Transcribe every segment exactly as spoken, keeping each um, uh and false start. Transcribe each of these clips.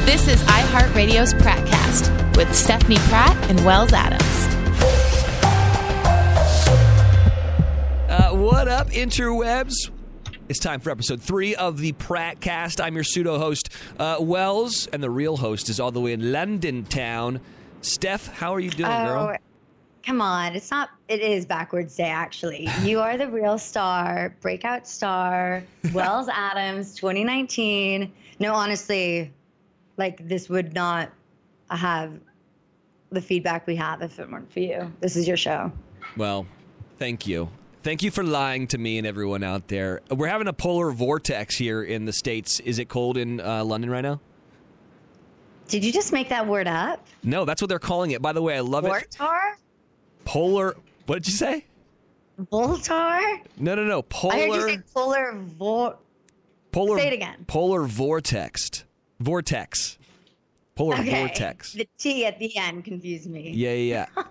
This is iHeartRadio's Prattcast with Stephanie Pratt and Wells Adams. Uh, what up, interwebs? It's time for episode three of the Prattcast. I'm your pseudo-host, uh, Wells, and the real host is all the way in London town. Steph, how are you doing, oh, girl? Come on. It's not, it is backwards day, actually. You are the real star, breakout star, Wells Adams, twenty nineteen. No, honestly, like, this would not have the feedback we have if it weren't for you. This is your show. Well, thank you. Thank you for lying to me and everyone out there. We're having a polar vortex here in the States. Is it cold in uh, London right now? Did you just make that word up? No, that's what they're calling it. By the way, I love it. Vortar? Polar. What did you say? Voltar? No, no, no. Polar. I heard you say polar vor. Polar. Say it again. Polar vortex. Vortex. Polar okay. vortex. The T at the end confused me. Yeah, yeah, yeah.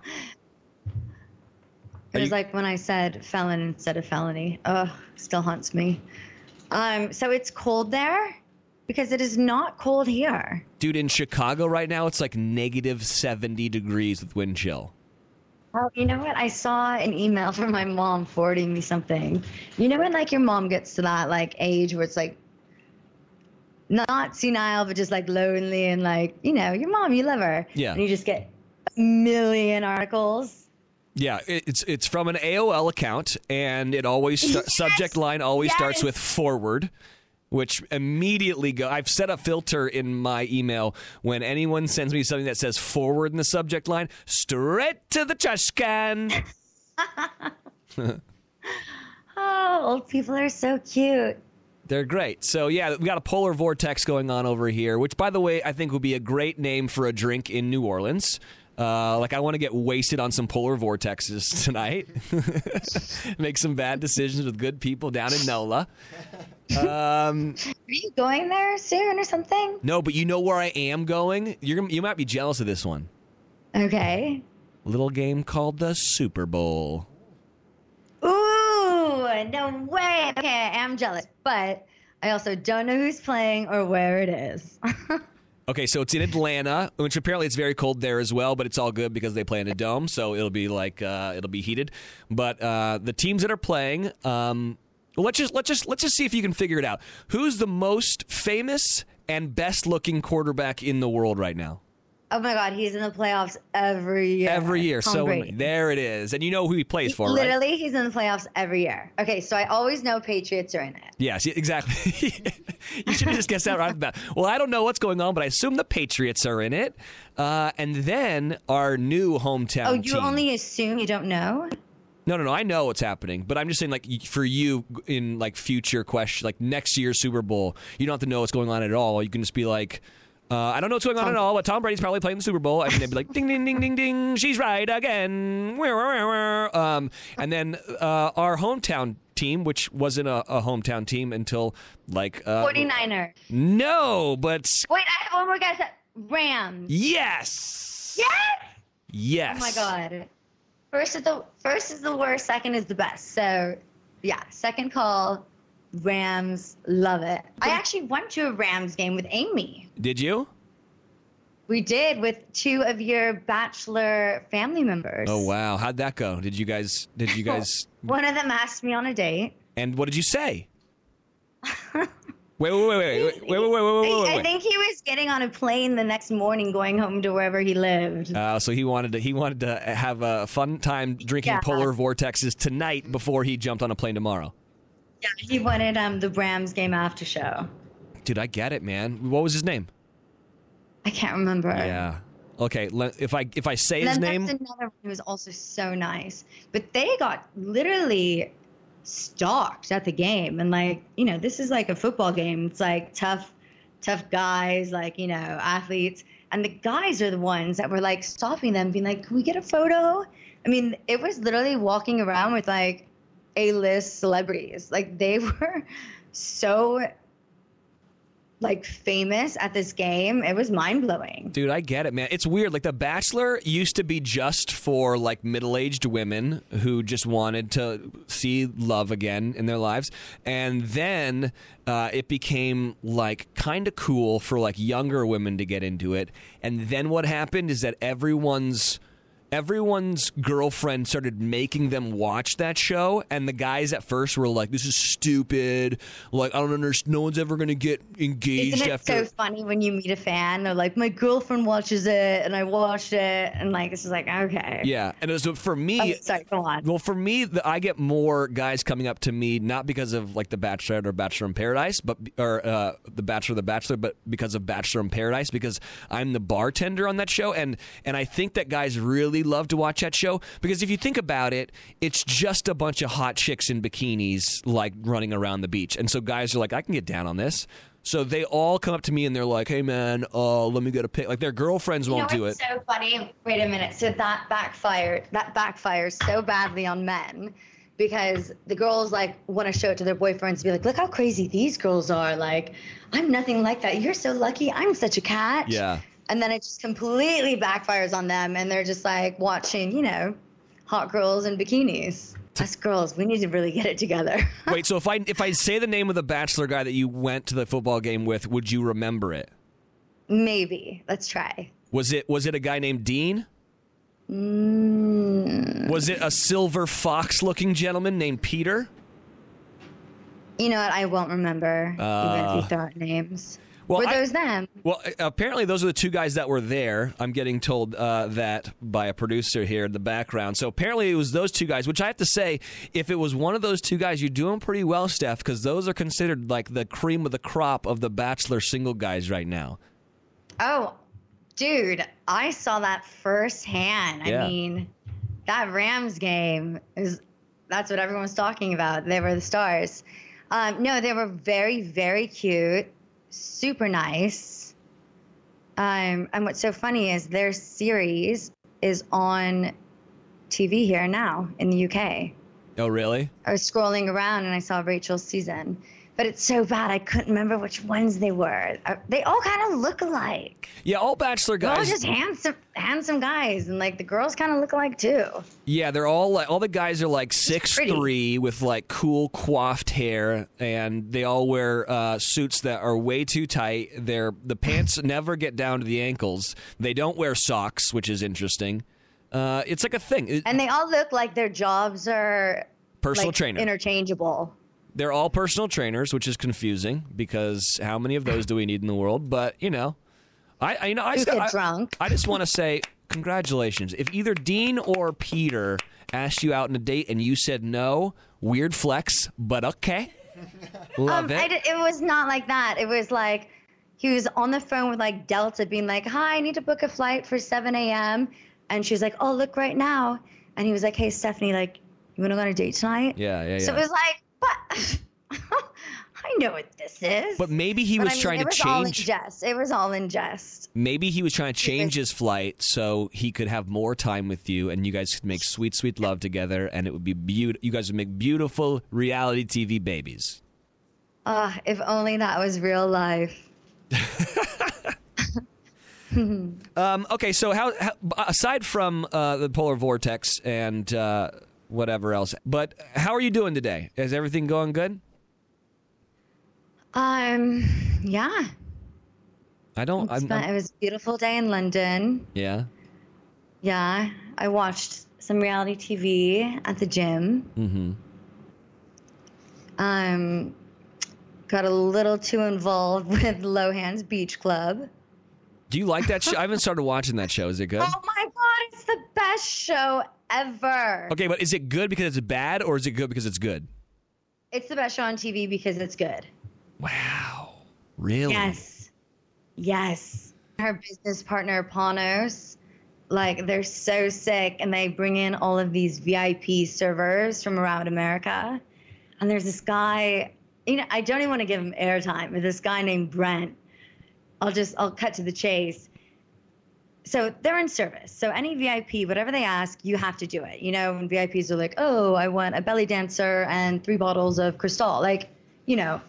It was you... like when I said felon instead of felony. Ugh, still haunts me. Um, so it's cold there? Because it is not cold here. Dude, in Chicago right now, it's like negative seventy degrees with wind chill. Well, you know what? I saw an email from my mom forwarding me something. You know when, like, your mom gets to that, like, age where it's, like, not senile, but just, like, lonely and, like, you know, your mom, you love her. Yeah. And you just get a million articles. Yeah, it's it's from an A O L account, and it always st- Yes! subject line always Yes! starts with forward, which immediately go. I've set a filter in my email when anyone sends me something that says forward in the subject line, straight to the trash can. Oh, old people are so cute. They're great. So, yeah, we got a polar vortex going on over here, which, by the way, I think would be a great name for a drink in New Orleans. Uh, like, I want to get wasted on some polar vortexes tonight. Make some bad decisions with good people down in NOLA. Um, Are you going there soon or something? no, but you know where I am going? You're gonna, you might be jealous of this one. Okay. Little game called the Super Bowl. Ooh, no way. Okay, I am jealous, but I also don't know who's playing or where it is. Okay, so it's in Atlanta, which apparently it's very cold there as well, but it's all good because they play in a dome, so it'll be like uh, it'll be heated. But uh, the teams that are playing, um, well, let's just let's just let's just see if you can figure it out. Who's the most famous and best-looking quarterback in the world right now? Oh my God, he's in the playoffs every year. Every year. Tom so Brady. there it is. And you know who he plays for, right? Literally, he's in the playoffs every year. Okay, so I always know Patriots are in it. Yes, exactly. You should have just guessed that right off the bat. Well, I don't know what's going on, but I assume the Patriots are in it. Uh, and then our new hometown Oh, you team. only assume you don't know? No, no, no. I know what's happening, but I'm just saying, like, for you in like future question, like next year's Super Bowl, you don't have to know what's going on at all. You can just be like, uh, I don't know what's going on Tom- at all, but Tom Brady's probably playing the Super Bowl, and they'd be like, ding, ding, ding, ding, ding, she's right again. Um, and then uh, our hometown team, which wasn't a, a hometown team until like uh, 49ers. No, but Wait, I have one more guess. Rams. yes, Yes! yes. Oh my God. First is the first is the worst, second is the best. So, yeah, second call, Rams, love it. I actually went to a Rams game with Amy. Did you? We did with two of your Bachelor family members. Oh wow, how'd that go? Did you guys? Did you guys? One of them asked me on a date. And what did you say? Wait, wait, wait, wait, wait, wait, wait, wait, wait, wait, wait. I think he was getting on a plane the next morning, going home to wherever he lived. Uh, so he wanted to he wanted to have a fun time drinking Yeah. polar vortexes tonight before he jumped on a plane tomorrow. Yeah, he wanted um the Rams game after show. Dude, I get it, man. What was his name? I can't remember. Yeah. Okay. le- If I if I say his And then name, there's another one who was also so nice, but they got literally stalked at the game, and like, you know, this is like a football game. It's like tough, tough guys, like, you know, athletes, and the guys are the ones that were like stopping them, being like, "Can we get a photo?" I mean, it was literally walking around with like A-list celebrities. Like, they were so like famous at this game. It was mind blowing. Dude, I get it, man. It's weird. Like The Bachelor used to be just for like middle-aged women who just wanted to see love again in their lives. And then uh, it became like kind of cool for like younger women to get into it. And then what happened is that everyone's Everyone's girlfriend started making them watch that show, and the guys at first were like, "This is stupid. Like, I don't understand. No one's ever going to get engaged." Isn't it after. so funny when you meet a fan? They're like, "My girlfriend watches it, and I watched it," and like, it's just like, okay. Yeah, and so for me, Oh, sorry, go on. well, for me, the, I get more guys coming up to me not because of like The Bachelor or Bachelor in Paradise, but or uh, The Bachelor, The Bachelor, but because of Bachelor in Paradise, because I'm the bartender on that show, and and I think that guys really love to watch that show because if you think about it, it's just a bunch of hot chicks in bikinis like running around the beach, and so guys are like, I can get down on this. So they all come up to me and they're like, "Hey man, uh, let me get a pic." Like their girlfriends won't you know, do it. it's so funny. Wait a minute. So that backfired. That backfires so badly on men because the girls like want to show it to their boyfriends to be like, "Look how crazy these girls are. Like, I'm nothing like that. You're so lucky. I'm such a catch." Yeah. And then it just completely backfires on them, and they're just like watching, you know, hot girls in bikinis. Us girls, we need to really get it together. Wait, so if I if I say the name of the Bachelor guy that you went to the football game with, would you remember it? Maybe. Let's try. Was it was it a guy named Dean? Mm. Was it a silver fox looking gentleman named Peter? You know what? I won't remember, Uh, even if you throw out names. well, Were I- those them? Well, apparently those are the two guys that were there. I'm getting told uh, that by a producer here in the background. So apparently it was those two guys, which I have to say, if it was one of those two guys, you're doing pretty well, Steph, because those are considered like the cream of the crop of the Bachelor single guys right now. Oh, dude, I saw that firsthand. Yeah. I mean, that Rams game is that's what everyone's talking about. They were the stars. Um, no, they were very, very cute, super nice. Um, and what's so funny is their series is on T V here now in the U K. Oh, really? I was scrolling around and I saw Rachel's season. But it's so bad, I couldn't remember which ones they were. Uh, They all kind of look alike. Yeah, all Bachelor They're all guys. just handsome, handsome guys, and like the girls kind of look alike too. Yeah, they're all like all the guys are like six pretty. three with like cool coiffed hair, and they all wear uh, suits that are way too tight. Their the pants never get down to the ankles. They don't wear socks, which is interesting. Uh, it's like a thing. It- And they all look like their jobs are Personal like, trainer. interchangeable. They're all personal trainers, which is confusing because how many of those do we need in the world? But you know, I, I you know I, Who st- get I, drunk. I just want to say congratulations. If either Dean or Peter asked you out on a date and you said no, weird flex, but okay, love Um, it. I di- it was not like that. It was like he was on the phone with like Delta, being like, "Hi, I need to book a flight for seven a.m." And she was like, "Oh, look right now." And he was like, "Hey, Stephanie, like, you want to go on a date tonight?" yeah, yeah, yeah. So it was like, but I know what this is. but maybe he But was I mean, trying it to was all in change. jest. It was all in jest. Maybe he was trying to change was- his flight so he could have more time with you, and you guys could make sweet, sweet love together, and it would be beautiful. You guys would make beautiful reality T V babies. Ah, if only that was real life. Um, okay, so how, how aside from uh, the polar vortex and uh, whatever else, but how are you doing today? Is everything going good? Um, yeah. I don't. I'm, Spent- I'm- it was a beautiful day in London. yeah. Yeah, I watched some reality T V at the gym. Mm-hmm. Um, got a little too involved with Lohan's Beach Club. Do you like that show? I haven't started watching that show. Is it good? Oh my God, it's the best show ever. Okay, but is it good because it's bad, or is it good because it's good? It's the best show on T V because it's good. Wow. Really? Yes. Yes. Her business partner, Panos, like they're so sick and they bring in all of these V I P servers from around America. And there's this guy, you know, I don't even want to give him airtime, but this guy named Brent. I'll just, I'll cut to the chase. So they're in service. So any V I P, whatever they ask, you have to do it. You know, when V I Ps are like, oh, I want a belly dancer and three bottles of Cristal. Like, you know,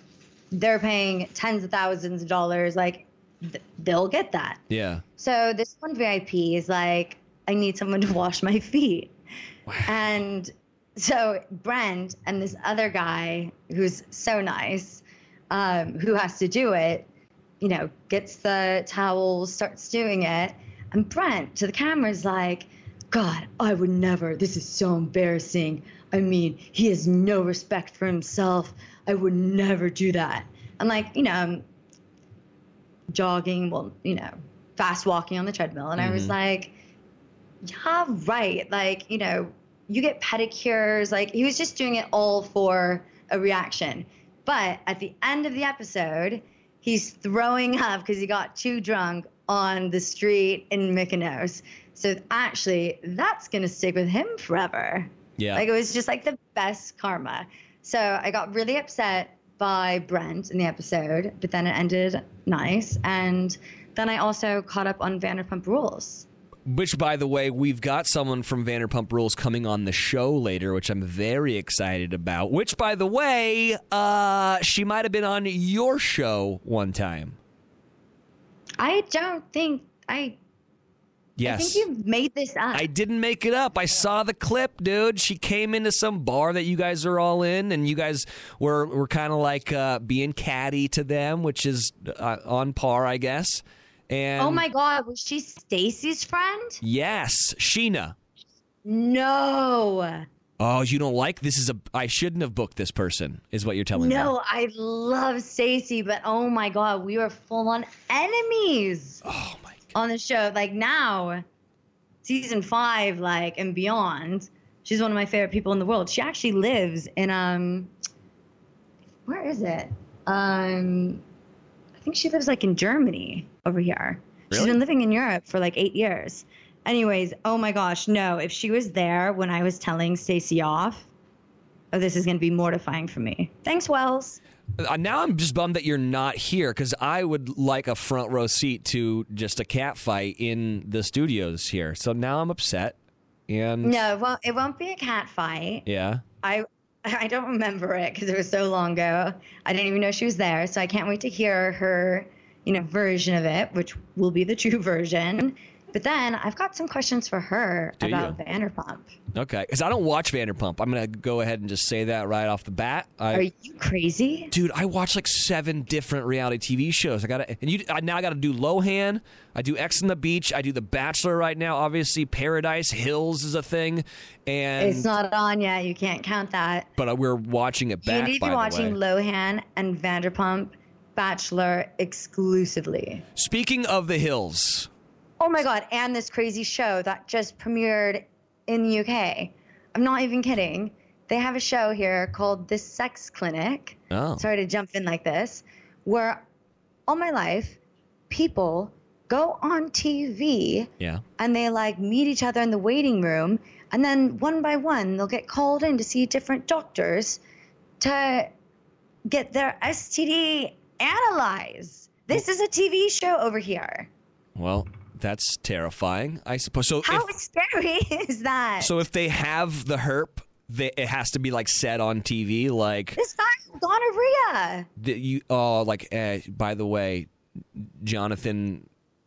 they're paying tens of thousands of dollars. Like, th- they'll get that. Yeah. So this one V I P is like, I need someone to wash my feet. Wow. And so Brent and this other guy who's so nice, um, who has to do it, you know, gets the towels, starts doing it. And Brent to the camera is like, God, I would never. This is so embarrassing. I mean, he has no respect for himself. I would never do that. And like, you know, I'm jogging, well, you know, fast walking on the treadmill. And mm-hmm. I was like, yeah, right. Like, you know, you get pedicures. Like, he was just doing it all for a reaction. But at the end of the episode, he's throwing up because he got too drunk on the street in Mykonos. So actually, that's going to stick with him forever. Yeah. Like, it was just like the best karma. So I got really upset by Brent in the episode, but then it ended nice. And then I also caught up on Vanderpump Rules. Which, by the way, we've got someone from Vanderpump Rules coming on the show later, which I'm very excited about. Which, by the way, uh, she might have been on your show one time. I don't think I... Yes. I think you've made this up. I didn't make it up. I saw the clip, dude. She came into some bar that you guys are all in, and you guys were, were kind of like uh, being catty to them, which is uh, on par, I guess. And oh, my God. Was she Stacy's friend? Yes. Sheena. No. Oh, you don't like this? Is a I shouldn't have booked this person, is what you're telling no, me. No, I love Stacy, but oh, my God. We were full-on enemies. Oh, my God. On the show. Like, now, season five, like, and beyond, she's one of my favorite people in the world. She actually lives in, um, where is it? Um, I think she lives, like, in Germany over here. Really? She's been living in Europe for, like, eight years. Anyways, oh, my gosh, no. If she was there when I was telling Stacey off, oh, this is going to be mortifying for me. Thanks, Wells. Uh, now I'm just bummed that you're not here, because I would like a front row seat to just a cat fight in the studios here. So now I'm upset. And no, well, it won't be a cat fight. Yeah. I I don't remember it because it was so long ago. I didn't even know she was there, so I can't wait to hear her, you know, version of it, which will be the true version. But then I've got some questions for her Do about you? Vanderpump. Okay, because I don't watch Vanderpump. I'm going to go ahead and just say that right off the bat. I, Are you crazy? Dude, I watch like seven different reality T V shows. I got to, and you, I, now I got to do Lohan. I do X on the Beach. I do The Bachelor right now. Obviously, Paradise Hills is a thing, and It's not on yet. You can't count that. But we're watching it back. You need to by be the watching way. Lohan and Vanderpump Bachelor exclusively. Speaking of the Hills. Oh my God, and this crazy show that just premiered in the U K. I'm not even kidding. They have a show here called The Sex Clinic. Oh. Sorry to jump in like this. Where all my life, people go on T V Yeah. and they like meet each other in the waiting room. And then one by one, they'll get called in to see different doctors to get their S T D analyzed. This is a T V show over here. Well, that's terrifying, I suppose. So How if, scary is that? So if they have the herp, they, it has to be like said on T V, like This guy's gonorrhea. the, you. Oh, like uh, by the way, Jonathan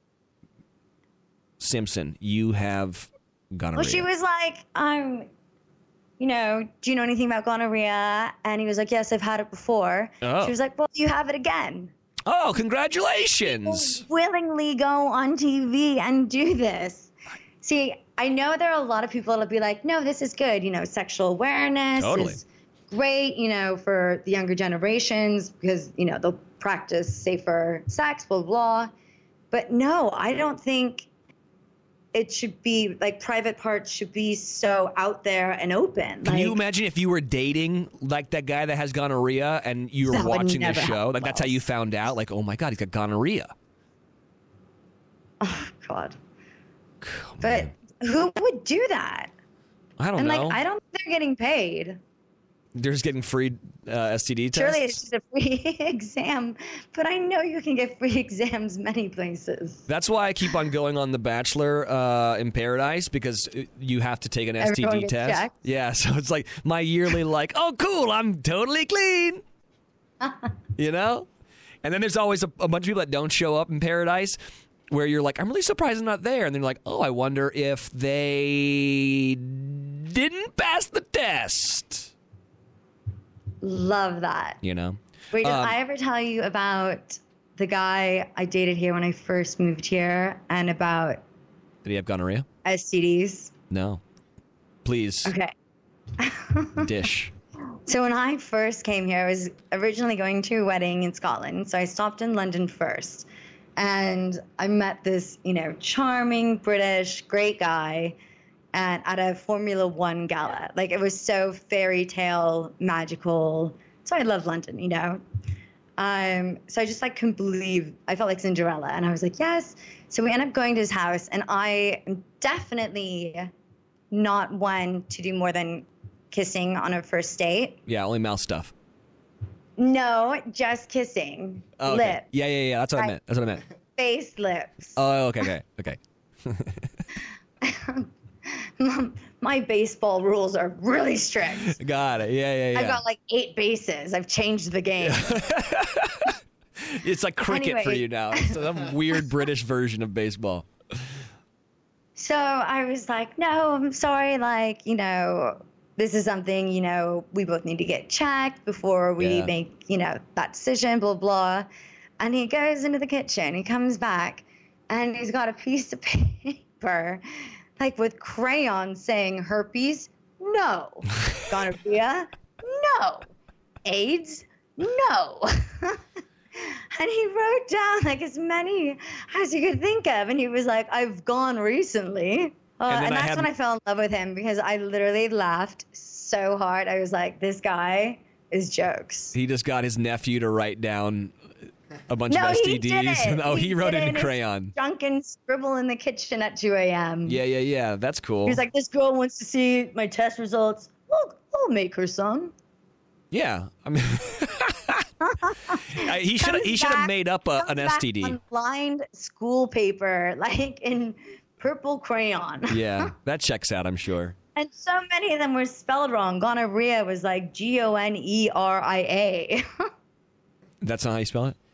Simpson, you have gonorrhea. Well, she was like, um, you know, do you know anything about gonorrhea? And he was like, yes, I've had it before. Oh. She was like, well, you have it again. Oh, congratulations! Willingly go on T V and do this. See, I know there are a lot of people that'll be like, no, this is good. You know, sexual awareness Totally. is great, you know, for the younger generations because, you know, they'll practice safer sex, blah, blah. But no, I don't think it should be like private parts should be so out there and open. Can like, you imagine if you were dating like that guy that has gonorrhea and you were That would watching the never show? happen, Like that's how Wells. you found out? Like, oh my God, he's got gonorrhea. Oh, God. Oh, But man. who would do that? I don't And know. like, I don't think they're getting paid. They're just getting free uh, S T D tests. Surely it's just a free exam, but I know you can get free exams many places. That's why I keep on going on The Bachelor uh, in Paradise, because you have to take an Everyone S T D gets test. checked. Yeah, so it's like my yearly, like, oh, cool, I'm totally clean. You know? And then there's always a, a bunch of people that don't show up in Paradise where you're like, I'm really surprised I'm not there. And then you're like, oh, I wonder if they didn't pass the test. Love that. You know? Wait, did Um, I ever tell you about the guy I dated here when I first moved here and about Did he have gonorrhea? S T Ds? No. Please. Okay. Dish. So when I first came here, I was originally going to a wedding in Scotland. So I stopped in London first. And I met this, you know, charming, British, great guy and at a Formula One gala. Like, it was so fairy tale, magical. So I love London, you know. Um, so I just, like, couldn't believe, I felt like Cinderella. And I was like, yes. So we ended up going to his house. And I am definitely not one to do more than kissing on a first date. Yeah, only mouth stuff. No, just kissing. Oh, okay. Lips. Yeah, yeah, yeah. That's what I, I meant. That's what I meant. Face, lips. Oh, okay, okay, okay. My baseball rules are really strict. Got it. Yeah, yeah, yeah. I've got like eight bases. I've changed the game. It's like cricket Anyway. for you now. It's some weird British version of baseball. So I was like, no, I'm sorry. Like, you know, this is something, you know, we both need to get checked before we Yeah. make, you know, that decision, blah, blah. And he goes into the kitchen. He comes back and he's got a piece of paper, like with crayons saying herpes, no. Gonorrhea, no. AIDS, no. And he wrote down like as many as you could think of. And he was like, I've gone recently. Uh, And and then I that's had- when I fell in love with him because I literally laughed so hard. I was like, this guy is jokes. He just got his nephew to write down a bunch No, of S T he Ds. didn't. Oh, he, He wrote did it it in in his crayon. Drunken scribble in the kitchen at two a.m. Yeah, yeah, yeah. That's cool. He was like, this girl wants to see my test results. I'll, I'll make her some. yeah. I mean, I- he should Comes he should have back- made up a, comes an back S T D. on lined school paper, like in purple crayon. Yeah, that checks out, I'm sure. And so many of them were spelled wrong. Gonorrhea was like G O N E R I A. That's not how you spell it?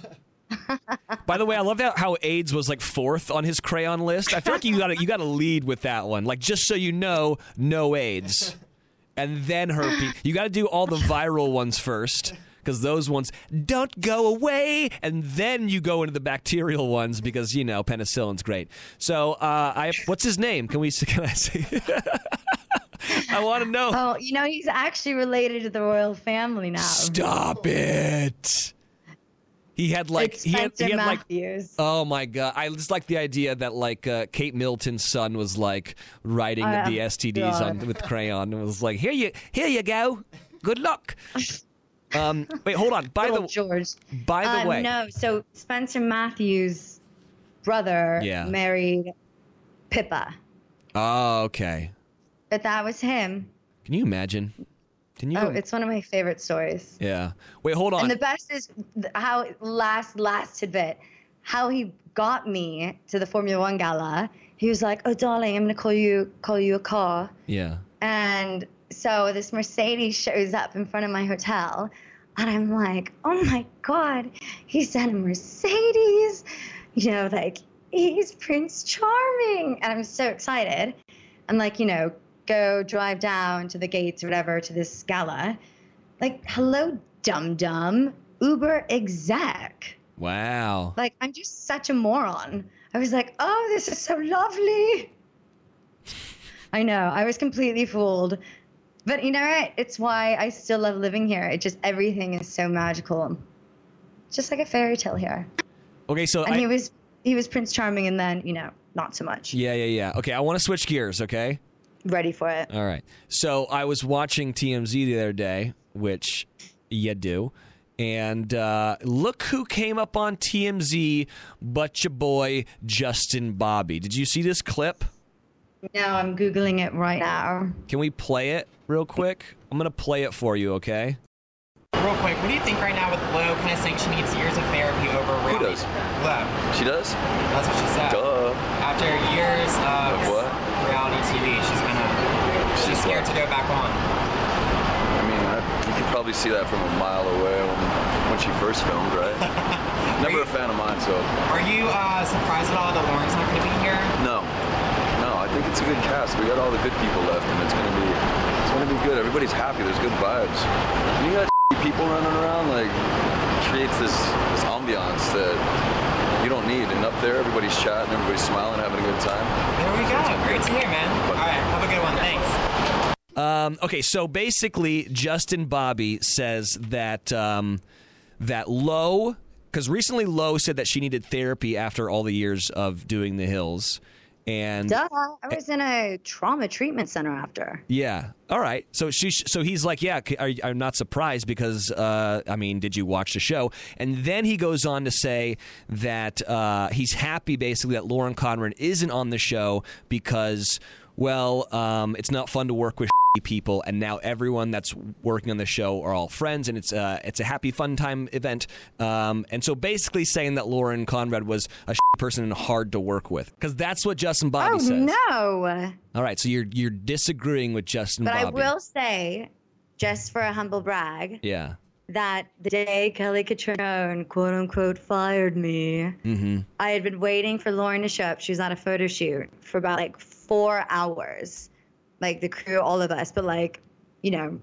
By the way, I love how, how AIDS was like fourth on his crayon list. I feel like you got you got to lead with that one, like just so you know, no AIDS, and then herpes. You got to do all the viral ones first because those ones don't go away, and then you go into the bacterial ones because you know penicillin's great. So, uh, I what's his name? Can we? Can I say? I want to know. Oh, you know, he's actually related to the royal family now. Stop it. He had like It's he had, Spencer he had like Matthews. oh my god! I just like the idea that like uh, Kate Middleton's son was like writing Oh, the S T Ds on God. with crayon and was like, here you here you go, good luck. Um, wait, hold on. By Little the George. by the Uh, way, No, so Spencer Matthews' brother Yeah. married Pippa. oh okay. But that was him. Can you imagine? Can you? Oh, it's one of my favorite stories. yeah. Wait, hold on. And the best is th- how last last tidbit, how he got me to the Formula One gala. He was like, "Oh, darling, I'm gonna call you call you a car." yeah. And so this Mercedes shows up in front of my hotel, and I'm like, "Oh my God, he sent a Mercedes!" You know, like he's Prince Charming, and I'm so excited. And like, you know, go drive down to the gates or whatever to this gala. Like, hello, dum dum, Uber exec. Wow. Like, I'm just such a moron. I was like, oh, this is so lovely. I know, I was completely fooled. But you know what? It's why I still love living here. It just, everything is so magical. Just like a fairy tale here. Okay, so And I, he was he was Prince Charming, and then, you know, not so much. yeah, yeah, yeah. Okay, I want to switch gears. Okay. Ready for it. All right. So I was watching T M Z the other day, which you do. And uh, look who came up on T M Z but your boy, Justin Bobby. Did you see this clip? No, I'm Googling it right now. Can we play it real quick? I'm going to play it for you, okay? Real quick, what do you think right now with Lo kind of saying she needs years of therapy over Who reality? does? Lo. She does? That's what she said. Duh. After years of Of what? reality T V, she's kind of she's scared to go back on. I mean, I, you can probably see that from a mile away when when she first filmed, right? Never you, a fan of mine, so. Are you uh, surprised at all that Lauren's not going to be here? No. No, I think it's a good cast. We got all the good people left, and it's going to be it's going to be good. Everybody's happy. There's good vibes. When you got people running around, like, it creates this, this ambiance that you don't need. And up there, everybody's chatting, everybody's smiling, having a good time. There we go. Great to hear, man. All right, have a good one. Thanks. Um, okay, so basically, Justin Bobby says that um, that Lo, because recently Lo said that she needed therapy after all the years of doing The Hills. And Duh, I was in a trauma treatment center after. Yeah. All right. So she, so he's like, yeah, are, I'm not surprised because, uh, I mean, did you watch the show? And then he goes on to say that uh, he's happy, basically, that Lauren Conrad isn't on the show because, well, um, it's not fun to work with people, and now everyone that's working on the show are all friends, and it's uh, it's a happy, fun time event. Um, and so basically saying that Lauren Conrad was a person and hard to work with, because that's what Justin Bobby oh, says. no. All right, so you're you're disagreeing with Justin but Bobby. But I will say, just for a humble brag, yeah, that the day Kelly Catrone, quote unquote, fired me, mm-hmm. I had been waiting for Lauren to show up. She was on a photo shoot for about like four hours. Like the crew, all of us, but like, you know,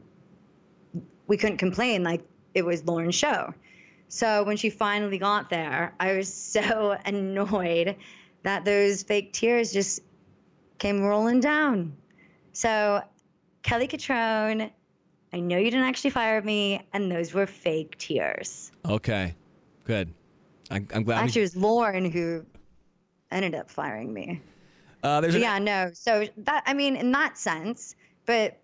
we couldn't complain. Like it was Lauren's show. So when she finally got there, I was so annoyed that those fake tears just came rolling down. So Kelly Catrone, I know you didn't actually fire me, and those were fake tears. Okay, good. I, I'm glad. Actually, it was Lauren who ended up firing me. Uh, there's yeah, no. So that, I mean, in that sense, but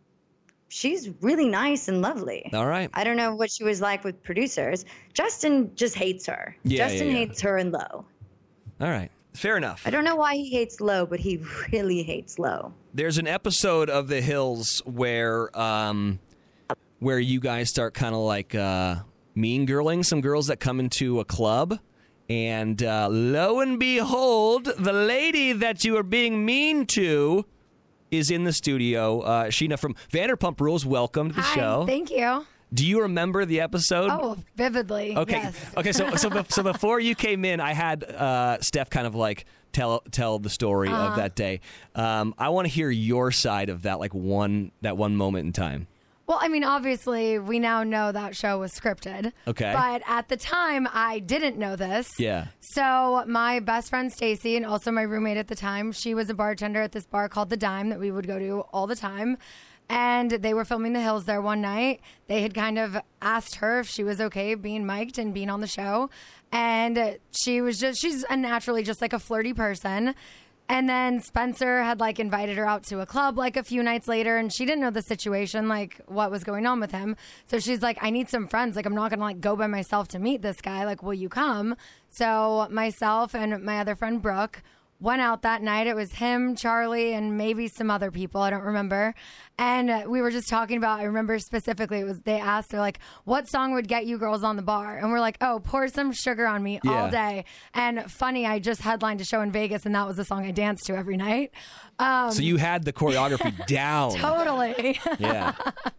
she's really nice and lovely. All right. I don't know what she was like with producers. Justin just hates her. Yeah, Justin yeah, yeah. hates her and Lo. All right. Fair enough. I don't know why he hates Lo, but he really hates Lo. There's an episode of The Hills where um, where you guys start kind of like uh, mean girling some girls that come into a club. And uh, lo and behold, the lady that you are being mean to is in the studio. Uh, Sheena from Vanderpump Rules, welcome to the Hi, show. Thank you. Do you remember the episode? Oh, vividly. Okay. Yes. Okay. So, so, be- so before you came in, I had uh, Steph kind of like tell tell the story uh-huh. of that day. Um, I want to hear your side of that, like one that one moment in time. Well, I mean, obviously, we now know that show was scripted. Okay. But at the time, I didn't know this. Yeah. So my best friend, Stacy, and also my roommate at the time, she was a bartender at this bar called The Dime that we would go to all the time. And they were filming The Hills there one night. They had kind of asked her if she was okay being mic'd and being on the show. And she was just, she's a naturally just like a flirty person. And then Spencer had like invited her out to a club like a few nights later, and she didn't know the situation, like what was going on with him. So she's like, I need some friends. Like, I'm not going to like go by myself to meet this guy. Like, will you come? So myself and my other friend Brooke went out that night. It was him, Charlie, and maybe some other people. I don't remember. And we were just talking about, I remember specifically, it was, they asked, they're like, what song would get you girls on the bar? And we're like, oh, pour some sugar on me Yeah. all day. And funny, I just headlined a show in Vegas, and that was the song I danced to every night. Um, So you had the choreography down. Totally. Yeah.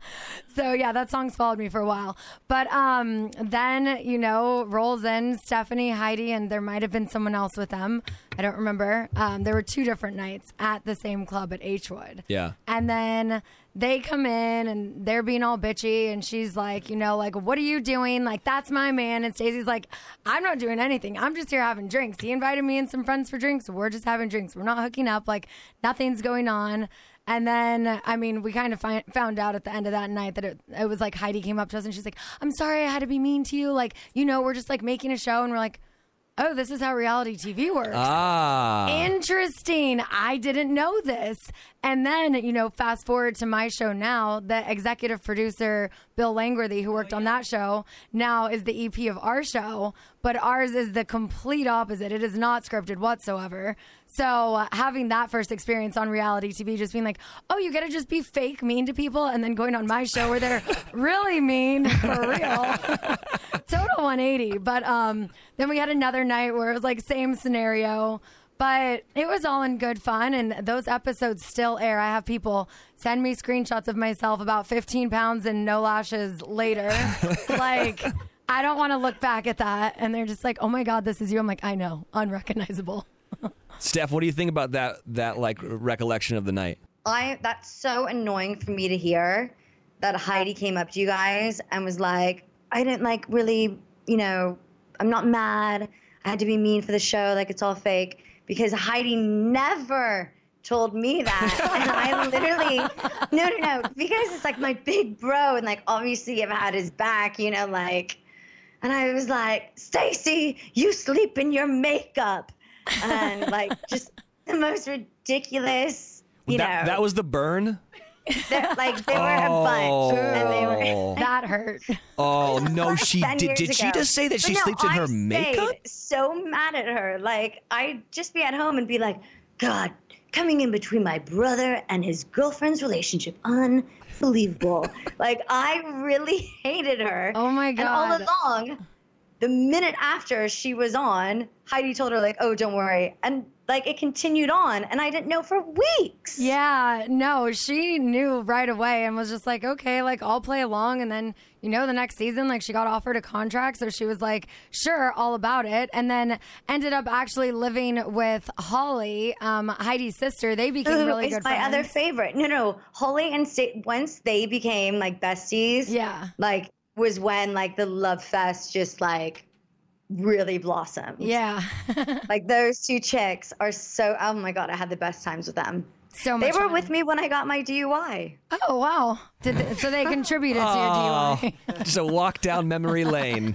So yeah, that song's followed me for a while. But um, then, you know, rolls in Stephanie, Heidi, and there might have been someone else with them. I don't remember. Um, there were two different nights at the same club at H-Wood. Yeah. And then they come in and they're being all bitchy, and she's like, you know, like, what are you doing? Like, that's my man. And Stacey's like, I'm not doing anything. I'm just here having drinks. He invited me and some friends for drinks. We're just having drinks. We're not hooking up. Like, nothing's going on. And then, I mean, we kind of find, found out at the end of that night that it, it was like Heidi came up to us and she's like, I'm sorry I had to be mean to you. Like, you know, we're just like making a show. And we're like, oh, this is how reality T V works. Ah. Interesting. I didn't know this. And then, you know, fast forward to my show now, the executive producer, Bill Langworthy, who worked on that show, now is the E P of our show. But ours is the complete opposite. It is not scripted whatsoever. So uh, having that first experience on reality T V, just being like, oh, you got to just be fake mean to people, and then going on my show where they're really mean for real. Total one eighty. But um, then we had another night where it was like same scenario. But it was all in good fun, and those episodes still air. I have people send me screenshots of myself about fifteen pounds and no lashes later. Like, I don't want to look back at that. And they're just like, oh my God, this is you. I'm like, I know, unrecognizable. Steph, what do you think about that, that like recollection of the night? I that's so annoying for me to hear that Heidi came up to you guys and was like, I didn't like really, you know, I'm not mad. I had to be mean for the show. Like, it's all fake. Because Heidi never told me that. And I literally, no, no, no. Because it's like my big bro. And like, obviously I've had his back, you know, like, and I was like, Stacey, you sleep in your makeup. And like, just the most ridiculous, you that, know. That was the burn? Like, they were a bunch. And they were. That hurt. Oh, no, she ten did. years Did she ago. just say that But she no, sleeps in I her makeup? stayed so mad at her. Like, I'd just be at home and be like, God, coming in between my brother and his girlfriend's relationship. Unbelievable. Like, I really hated her. Oh, my And all God. along, the minute after she was on, Heidi told her, like, oh, don't worry. And, like, it continued on, and I didn't know for weeks. Yeah, no, she knew right away and was just like, okay, like, I'll play along. And then, you know, the next season, like, she got offered a contract. So she was like, sure, all about it. And then ended up actually living with Holly, um, Heidi's sister. They became Who really is good my friends. other favorite. No, no, Holly and Sta- once they became, like, besties. Yeah. Like, was when, like, the love fest just, like, really blossomed. Yeah. Like, those two chicks are so, oh my God, I had the best times with them. So They much were fun. with me when I got my D U I. Oh, wow. Did they, so they contributed to your Oh, D U I. just a walk down memory lane.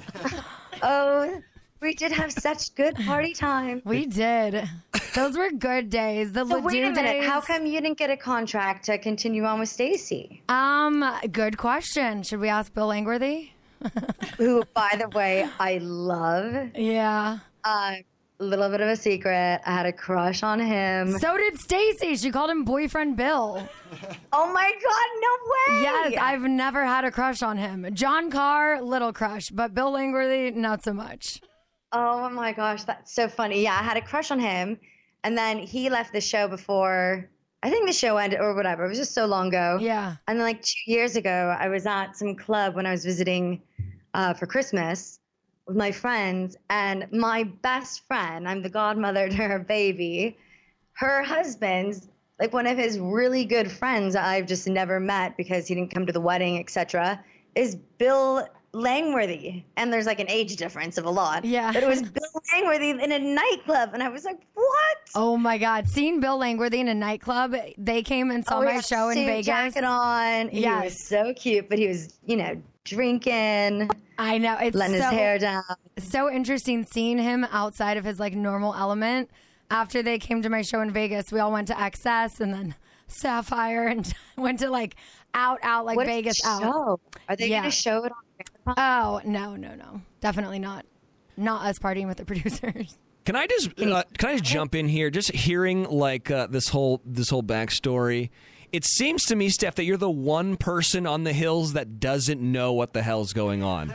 Oh, we did have such good party time. We did. Those were good days. The So wait a Ledoux minute, days. how come you didn't get a contract to continue on with Stacey? Um, good question. Should we ask Bill Langworthy? Who, by the way, I love. Yeah. Uh, a little bit of a secret. I had a crush on him. So did Stacy. She called him boyfriend Bill. Oh my God, no way! Yes, I've never had a crush on him. John Carr, little crush, but Bill Langworthy, not so much. Oh my gosh, that's so funny. Yeah, I had a crush on him, and then he left the show before. I think the show ended or whatever. It was just so long ago. Yeah. And then like two years ago, I was at some club when I was visiting uh, for Christmas with my friends, and my best friend, I'm the godmother to her baby, her husband's like one of his really good friends that I've just never met because he didn't come to the wedding, et cetera, is Bill Langworthy. And there's like an age difference of a lot. Yeah. But it was Bill Langworthy in a nightclub, and I was like, what? Oh my God. Seeing Bill Langworthy in a nightclub, they came and saw Oh, he my had a show in suit Vegas. jacket on. He Yes. was so cute, but he was, you know, drinking, I know. It's letting so, his hair down. so interesting seeing him outside of his like normal element. After they came to my show in Vegas, we all went to X S and then Sapphire and went to like out, out, like What Vegas a out. show. Are they Yeah. going to show it on Vanderpump? Oh, no, no, no. Definitely not. Not us partying with the producers. Can I just uh, can I just jump in here? Just hearing like uh, this whole this whole backstory, it seems to me, Steph, that you're the one person on the hills that doesn't know what the hell's going on.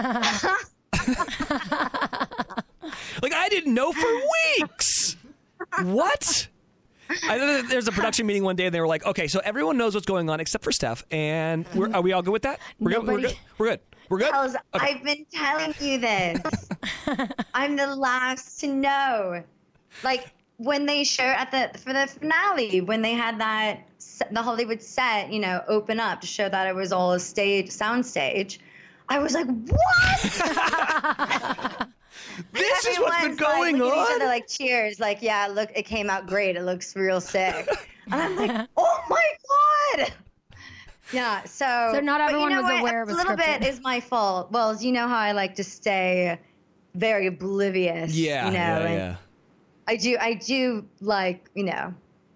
Like, I didn't know for weeks. What? I know that there's a production meeting one day, and they were like, "Okay, so everyone knows what's going on except for Steph, and we're, are we all good with that? We're good. We're Nobody- good. We're good. We're good." Hells, Okay. I've been telling you this. I'm the last to know. Like when they show at the for the finale, when they had that se- the Hollywood set, you know, open up to show that it was all a stage sound stage. I was like, what? This is what's been Everyone's, going like, looking at each on. other like, cheers. Like, yeah, look, it came out great. It looks real sick. And I'm like, oh my God. Yeah, so. So not but everyone you know was what? aware it was A little scripted. bit is my fault. Well, you know how I like to stay very oblivious. Yeah, You know, yeah, and yeah. I do, I do like, you know,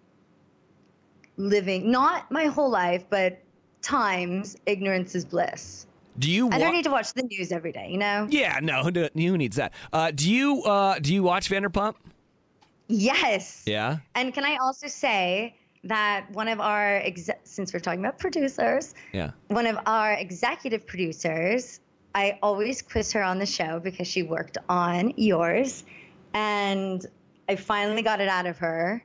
living, not my whole life, but times ignorance is bliss. Do you? I Wa- don't need to watch the news every day, you know? yeah, no. Who, do- who needs that? Uh, do you? Uh, do you watch Vanderpump? Yes. Yeah. And can I also say that one of our, ex- since we're talking about producers, Yeah. one of our executive producers, I always quiz her on the show because she worked on yours. And I finally got it out of her.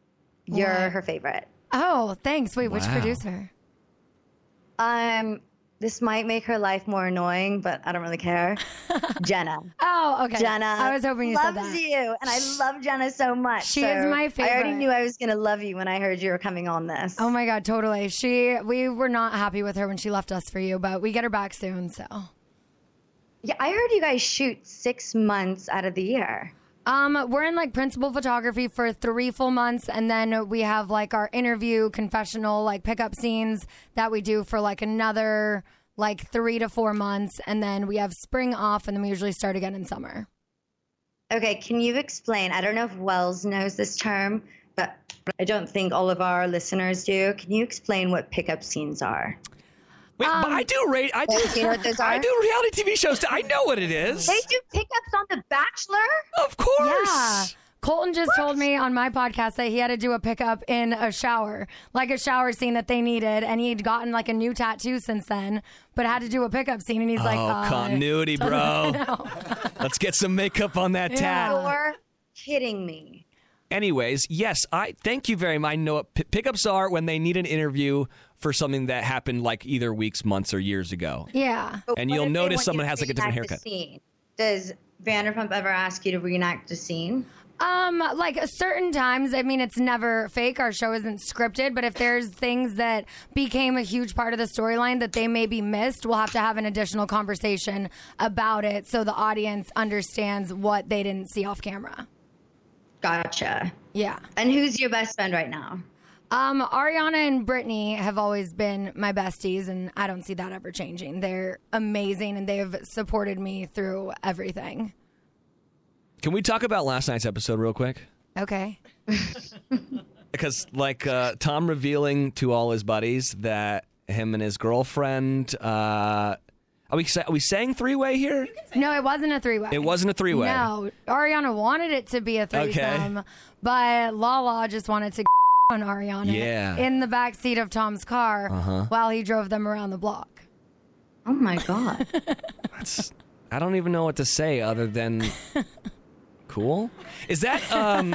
You're What? her favorite. Oh, thanks. Wait, which Wow. producer? Um, this might make her life more annoying, but I don't really care. Jenna. Oh, okay. Jenna. I was hoping you loves said that. you, and I love Jenna so much. She so is my favorite. I already knew I was going to love you when I heard you were coming on this. Oh my God, totally. She, we were not happy with her when she left us for you, but we get her back soon, so. Yeah, I heard you guys shoot six months out of the year. Um, we're in like principal photography for three full months, and then we have like our interview, confessional, like pickup scenes that we do for like another like three to four months, and then we have spring off, and then we usually start again in summer. Okay, can you explain? I don't know if Wells knows this term, but I don't think all of our listeners do. Can you explain what pickup scenes are? Wait, Um, but I do rate. I do. Do you know what those are? I do reality T V shows. I know what it is. They do pickups on The Bachelor? Of course. Yeah. Colton just told me on my podcast that he had to do a pickup in a shower, like a shower scene that they needed, and he'd gotten like a new tattoo since then, but had to do a pickup scene, and he's like, Oh, uh, continuity, bro. Let's get some makeup on that tat. You're kidding me. Anyways, yes, I thank you very much. I know what p- pickups are when they need an interview for something that happened like either weeks, months, or years ago. Yeah. But And what you'll if they notice want someone you to has, like, a different reenact haircut. scene? Does Vanderpump ever ask you to reenact a scene? Um, like certain times, I mean, it's never fake. Our show isn't scripted, but if there's things that became a huge part of the storyline that they maybe missed, we'll have to have an additional conversation about it so the audience understands what they didn't see off camera. Gotcha. Yeah. And who's your best friend right now? Um, Ariana and Brittany have always been my besties, and I don't see that ever changing. They're amazing, and they've supported me through everything. Can we talk about last night's episode real quick? Okay. Because, like, uh, Tom revealing to all his buddies that him and his girlfriend, uh, are we are we saying three-way here? No, it wasn't a three-way. It wasn't a three-way. No, Ariana wanted it to be a threesome, but Lala just wanted to on Ariana Yeah. in the back seat of Tom's car Uh-huh. while he drove them around the block. Oh my God. That's, I don't even know what to say other than cool. Is that um?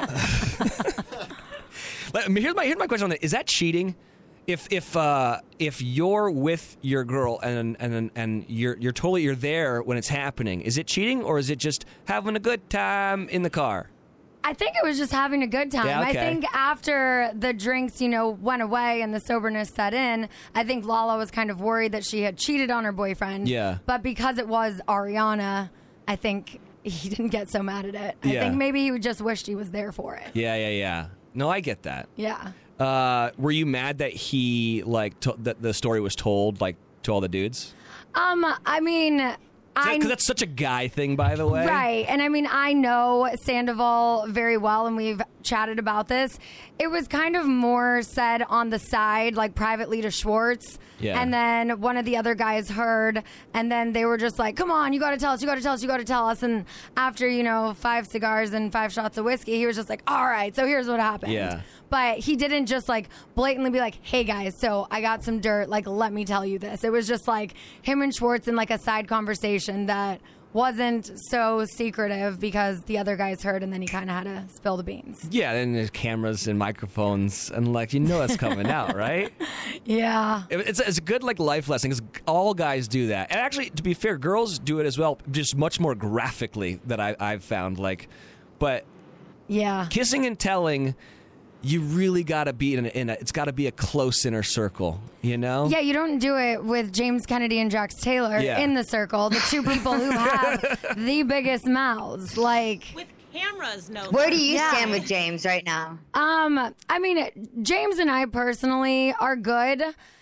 Let me- here's my here's my question on that. Is that cheating? If if uh if you're with your girl and and and you're you're totally you're there when it's happening, is it cheating or is it just having a good time in the car? I think it was just having a good time. Yeah, okay. I think after the drinks, you know, went away and the soberness set in, I think Lala was kind of worried that she had cheated on her boyfriend. Yeah. But because it was Ariana, I think he didn't get so mad at it. I Yeah. think maybe he just wished he was there for it. Yeah, yeah, yeah. No, I get that. Yeah. Uh, were you mad that he like to- that the story was told like to all the dudes? Um, I mean, I Because that's such a guy thing, by the way. Right. And I mean, I know Sandoval very well, and we've chatted about this. It was kind of more said on the side, like privately to Schwartz. Yeah. And then one of the other guys heard, and then they were just like, come on, you got to tell us, you got to tell us, you got to tell us. And after, you know, five cigars and five shots of whiskey, he was just like, all right, so here's what happened. Yeah. But he didn't just like blatantly be like, hey guys, so I got some dirt, like, let me tell you this. It was just like him and Schwartz in like a side conversation that wasn't so secretive because the other guys heard, and then he kind of had to spill the beans. Yeah, and there's cameras and microphones, and like you know that's coming out, right? Yeah. It- It's, it's a good like life lesson because all guys do that, and actually, to be fair, girls do it as well, just much more graphically that I, I've found. Like, but Yeah. kissing and telling, you really got to be in a, in a it's got to be a close inner circle, you know? Yeah, you don't do it with James Kennedy and Jax Taylor Yeah. in the circle, the two people who have the biggest mouths. Like, With cameras, no. Where do you Yeah. stand with James right now? Um, I mean, James and I personally are good.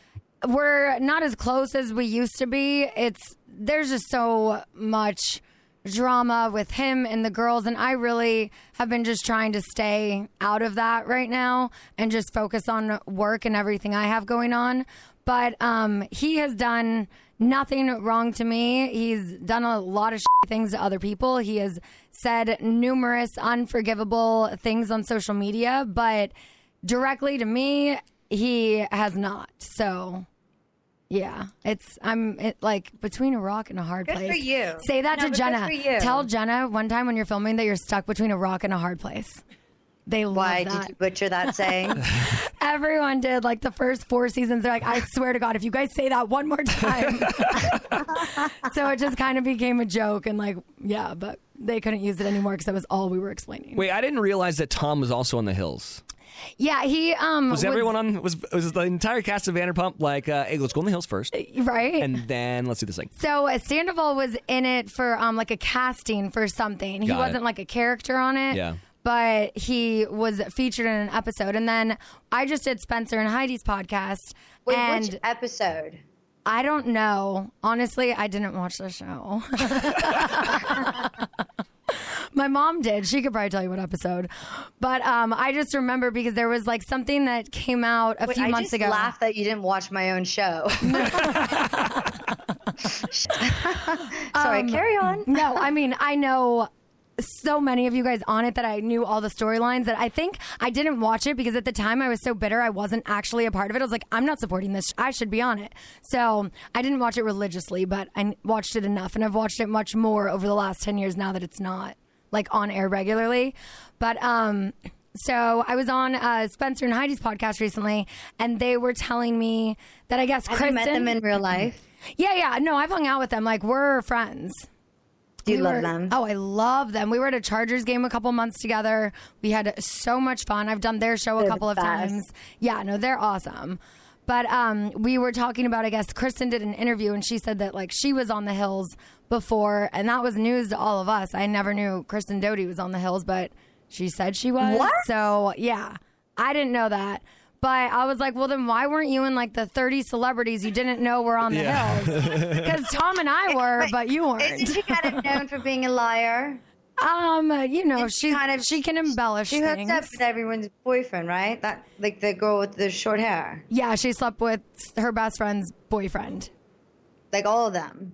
We're not as close as we used to be. It's there's just so much drama with him and the girls, and I really have been just trying to stay out of that right now and just focus on work and everything I have going on. But um, he has done nothing wrong to me. He's done a lot of shitty things to other people. He has said numerous unforgivable things on social media, but directly to me, he has not. So, yeah, it's I'm it, like between a rock and a hard Good place. for you. Say that No, to but good Jenna. for you. Tell Jenna one time when you're filming that you're stuck between a rock and a hard place. They love Why that. did you butcher that saying? Everyone did. Like the first four seasons, they're like, I swear to God, if you guys say that one more time. So it just kind of became a joke. And like, yeah, but they couldn't use it anymore because that was all we were explaining. Wait, I didn't realize that Tom was also on The Hills. Yeah, he um was, was everyone on was was the entire cast of Vanderpump like uh, hey, let's go on The Hills first, right? And then let's do this thing. So uh, Sandoval was in it for um like a casting for something. He Got wasn't it. like a character on it. Yeah. But he was featured in an episode, and then I just did Spencer and Heidi's podcast. Wait, and which episode? I don't know. Honestly, I didn't watch the show. My mom did. She could probably tell you what episode. But um, I just remember because there was like something that came out a Wait, few I months just ago. laughed that you didn't watch my own show. Sorry, Um, carry on. No, I mean, I know so many of you guys on it that I knew all the storylines that I think I didn't watch it because at the time I was so bitter I wasn't actually a part of it. I was like, I'm not supporting this. I should be on it. So I didn't watch it religiously, but I watched it enough, and I've watched it much more over the last ten years now that it's not like on air regularly. But um so I was on uh, Spencer and Heidi's podcast recently, and they were telling me that I guess Have Kristen, you met them in real life? Yeah, yeah. No, I've hung out with them. Like, we're friends. Do you We love were- them? Oh, I love them. We were at a Chargers game a couple months together. We had so much fun. I've done their show a They're couple the of best. times. Yeah, no, they're awesome. But um, we were talking about, I guess, Kristen did an interview, and she said that, like, she was on The Hills before, and that was news to all of us. I never knew Kristen Doty was on The Hills, but she said she was. What? So, yeah, I didn't know that. But I was like, well, then why weren't you in like the thirty celebrities you didn't know were on The Hills? Because Tom and I were, but you weren't. Isn't she kind of known for being a liar? Um, uh, you know, It's she's kind of- she can embellish She hooks things. up with everyone's boyfriend, right? That like the girl with the short hair, Yeah, she slept with her best friend's boyfriend. like all of them.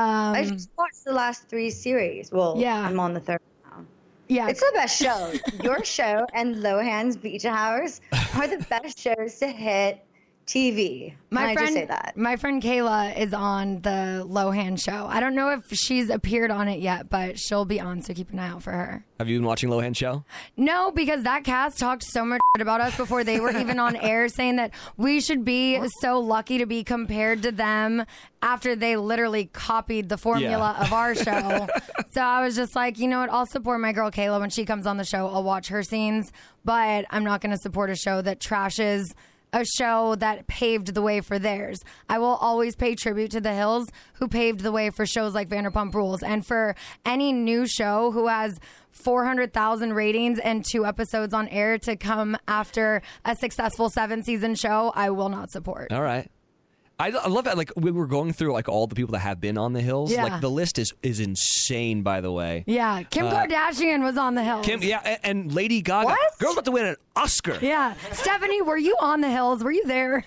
I Um, just watched the last three series. Well, Yeah. I'm on the third now. yeah, It's the best show. Your show and Lohan's Beach Hours are the best shows to hit T V. my Can I friend, just say that? my friend Kayla is on the Lohan show. I don't know if she's appeared on it yet, but she'll be on, so keep an eye out for her. Have you been watching Lohan show? No, because that cast talked so much shit about us before they were even on air, saying that we should be so lucky to be compared to them after they literally copied the formula Yeah. of our show. So I was just like, you know what? I'll support my girl Kayla when she comes on the show. I'll watch her scenes, but I'm not going to support a show that trashes a show that paved the way for theirs. I will always pay tribute to The Hills, who paved the way for shows like Vanderpump Rules. And for any new show who has four hundred thousand ratings and two episodes on air to come after a successful seven season show, I will not support. All right. I, I love that. Like, we were going through like all the people that have been on The Hills. Yeah. Like, the list is is insane. By the way, Yeah, Kim Kardashian was on The Hills. Kim, yeah, and, and Lady Gaga. What? Girl's about to win an Oscar. Yeah. Stephanie, were you on The Hills? Were you there?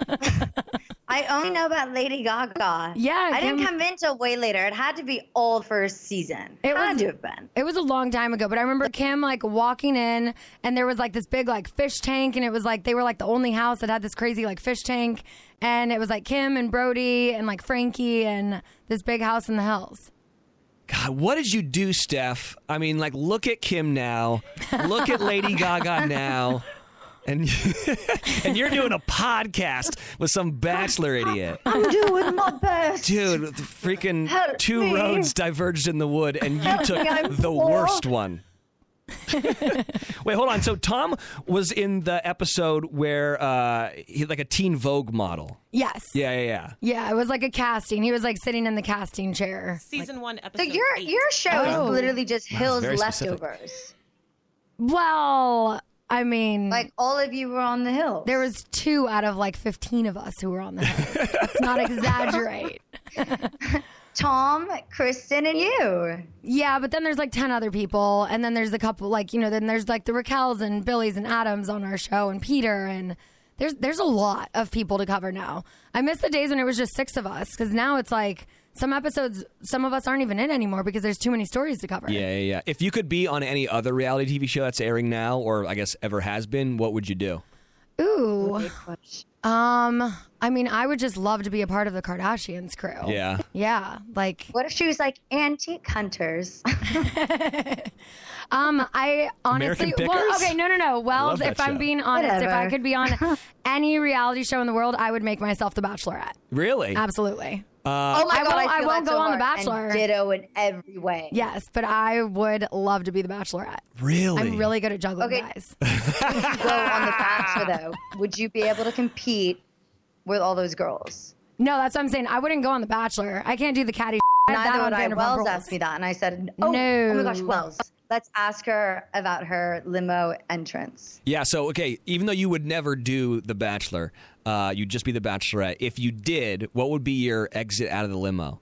I only know about Lady Gaga. Yeah, I didn't Kim- come in till way later. It had to be old first season. It had was- to have been. It was a long time ago, but I remember Kim like walking in, and there was like this big like fish tank, and it was like they were like the only house that had this crazy like fish tank, and it was like Kim and Brody and like Frankie and this big house in the hills. God, what did you do, Steph? I mean, like, look at Kim now. Look at Lady Gaga now. And, and you're doing a podcast with some bachelor idiot. I'm doing my best. Dude, the freaking Help two me. roads diverged in the wood, and you Help took me, I'm the poor. worst one. Wait, hold on. So Tom was in the episode where uh, he like a Teen Vogue model. Yes. Yeah, yeah, yeah. Yeah, it was like a casting. He was like sitting in the casting chair. Season one, So episode your eight. your show Oh. is literally just Hills very specific. leftovers. Well, I mean, Like all of you were on the Hills. there was two out of like fifteen of us who were on the hills. Let's not exaggerate. Tom, Kristen, and you. Yeah, but then there's like ten other people, and then there's a couple like, you know, then there's like the Raquels and Billies and Adams on our show, and Peter, and there's there's a lot of people to cover now. I miss the days when it was just six of us, because now it's like some episodes, some of us aren't even in anymore because there's too many stories to cover. Yeah, yeah, yeah. If you could be on any other reality T V show that's airing now, or I guess ever has been, what would you do? Ooh. Big push. Um, I mean, I would just love to be a part of the Kardashians crew. Yeah. Yeah. Like, What if she was like antique hunters? um, I honestly, American well, Pickers? okay, no, no, no. Wells, love that if I'm show. being honest, if I Whatever. could be on any reality show in the world, I would make myself the Bachelorette. Really? Absolutely. oh my I god, won't- I, I feel won't that go so on The hard. Bachelor. And ditto in every way. Yes, but I would love to be the Bachelorette. Really? I'm really good at juggling, Okay. guys. Would you go on the Bachelor though? Would you be able to compete with all those girls? No, that's what I'm saying. I wouldn't go on The Bachelor. I can't do the catty. I have that Neither on would I. Vanderpump Wells Rules. asked me that, and I said, "Oh, No. oh my gosh, Wells, let's ask her about her limo entrance." Yeah, so, okay, even though you would never do The Bachelor, uh, you'd just be The Bachelorette. If you did, what would be your exit out of the limo?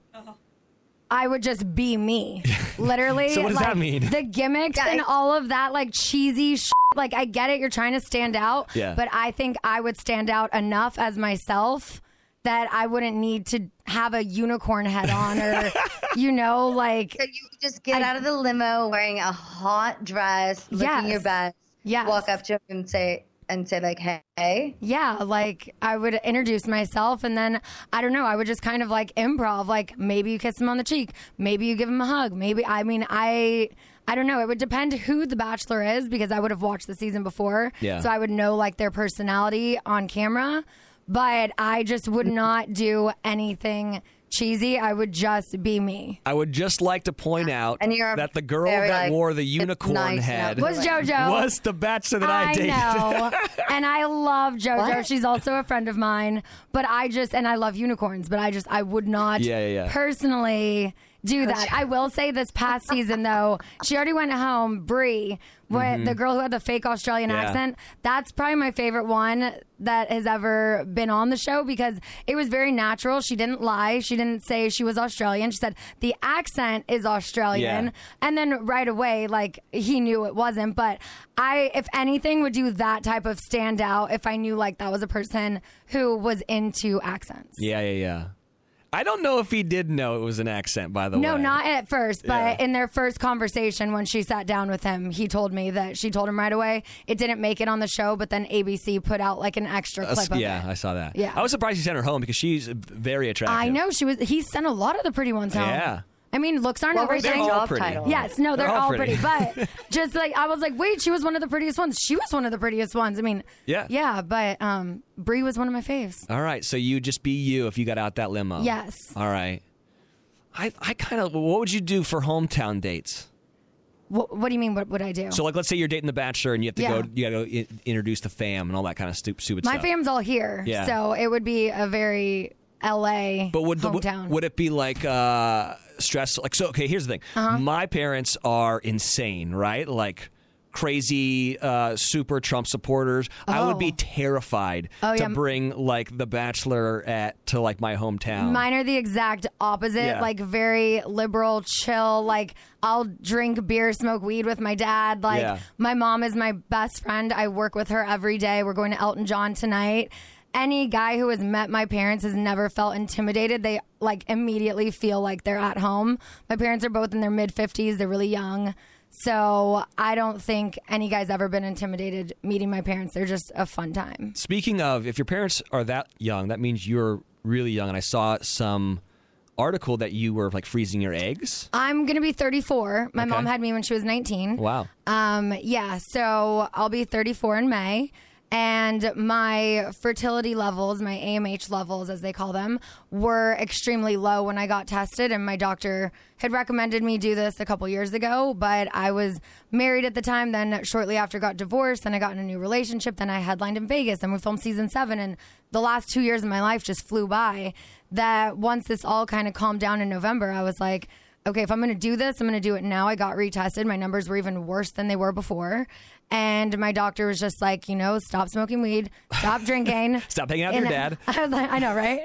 I would just be me. Literally. So what does like, that mean? The gimmicks Yeah, and I- all of that, like cheesy shit. Like, I get it. You're trying to stand out. Yeah. But I think I would stand out enough as myself that I wouldn't need to have a unicorn head on or, you know, like, So you could just get out of the limo wearing a hot dress, looking Yes. your best, Yes. walk up to him and say, and say like, "Hey." yeah, like I would introduce myself and then I don't know, I would just kind of like improv, like maybe you kiss him on the cheek, maybe you give him a hug, maybe I mean I I don't know, it would depend who the Bachelor is because I would have watched the season before. Yeah. So I would know like their personality on camera, but I just would not do anything cheesy. I would just be me. I would just like to point out And you're that the girl very, that like, wore the it's unicorn nice head now. Was JoJo. was the Bachelor that I, I dated. know. And I love JoJo. What? She's also a friend of mine. But I just, and I love unicorns, but I just, I would not Yeah, yeah, yeah. personally do that. I will say this past season, though, she already went home, Brie, what, the girl who had the fake Australian Mm-hmm. Yeah. accent. That's probably my favorite one that has ever been on the show because it was very natural. She didn't lie. She didn't say she was Australian. She said the accent is Australian. Yeah. And then right away, like he knew it wasn't. But I, if anything, would do that type of standout if I knew like that was a person who was into accents. Yeah, yeah, yeah. I don't know if he did know it was an accent, by the way. No, not at first, but Yeah. in their first conversation when she sat down with him, he told me that she told him right away. It didn't make it on the show, but then A B C put out like an extra Uh, clip of yeah, it. I saw that. Yeah. I was surprised he sent her home because she's very attractive. I know she was. He sent a lot of the pretty ones home. Yeah. I mean, looks aren't What was everything. her all job pretty. title? Yes, no, they're, They're all all pretty. pretty. But just like I was like, wait, she was one of the prettiest ones. She was one of the prettiest ones. I mean, Yeah. yeah, but um, Brie was one of my faves. All right, so you just be you if you got out that limo. Yes. All right. I, I kind of, what would you do for hometown dates? What, what do you mean? What would I do? So, like, let's say you're dating the Bachelor and you have to Yeah. go, you got to go I- introduce the fam and all that kind of stu- stupid my stuff. fam's all here, Yeah. so it would be a very L A But would the, hometown. would it be like uh, stressful? Like, so okay, here's the thing. Uh-huh. My parents are insane, right? Like crazy, uh, super Trump supporters. I would be Oh. terrified Oh, to yeah. bring like the Bachelor at to like my hometown. Mine are the exact opposite, Yeah. like very liberal, chill. Like I'll drink beer, smoke weed with my dad. Like Yeah. my mom is my best friend. I work with her every day. We're going to Elton John tonight. Any guy who has met my parents has never felt intimidated. They like immediately feel like they're at home. My parents are both in their mid fifties. They're really young. So I don't think any guy's ever been intimidated meeting my parents. They're just a fun time. Speaking of, if your parents are that young, that means you're really young. And I saw some article that you were like freezing your eggs. I'm going to be thirty-four. My Okay. mom had me when she was nineteen. Wow. Um, yeah, so I'll be thirty-four in May. And my fertility levels, my A M H levels, as they call them, were extremely low when I got tested. And my doctor had recommended me do this a couple years ago. But I was married at the time. Then shortly after, got divorced. Then I got in a new relationship. Then I headlined in Vegas. And we filmed season seven. And the last two years of my life just flew by. That once this all kind of calmed down in November, I was like, okay, if I'm going to do this, I'm going to do it now. I got retested. My numbers were even worse than they were before. And my doctor was just like, you know, stop smoking weed, stop drinking. Stop hanging out with And your dad. I was like, I know, right?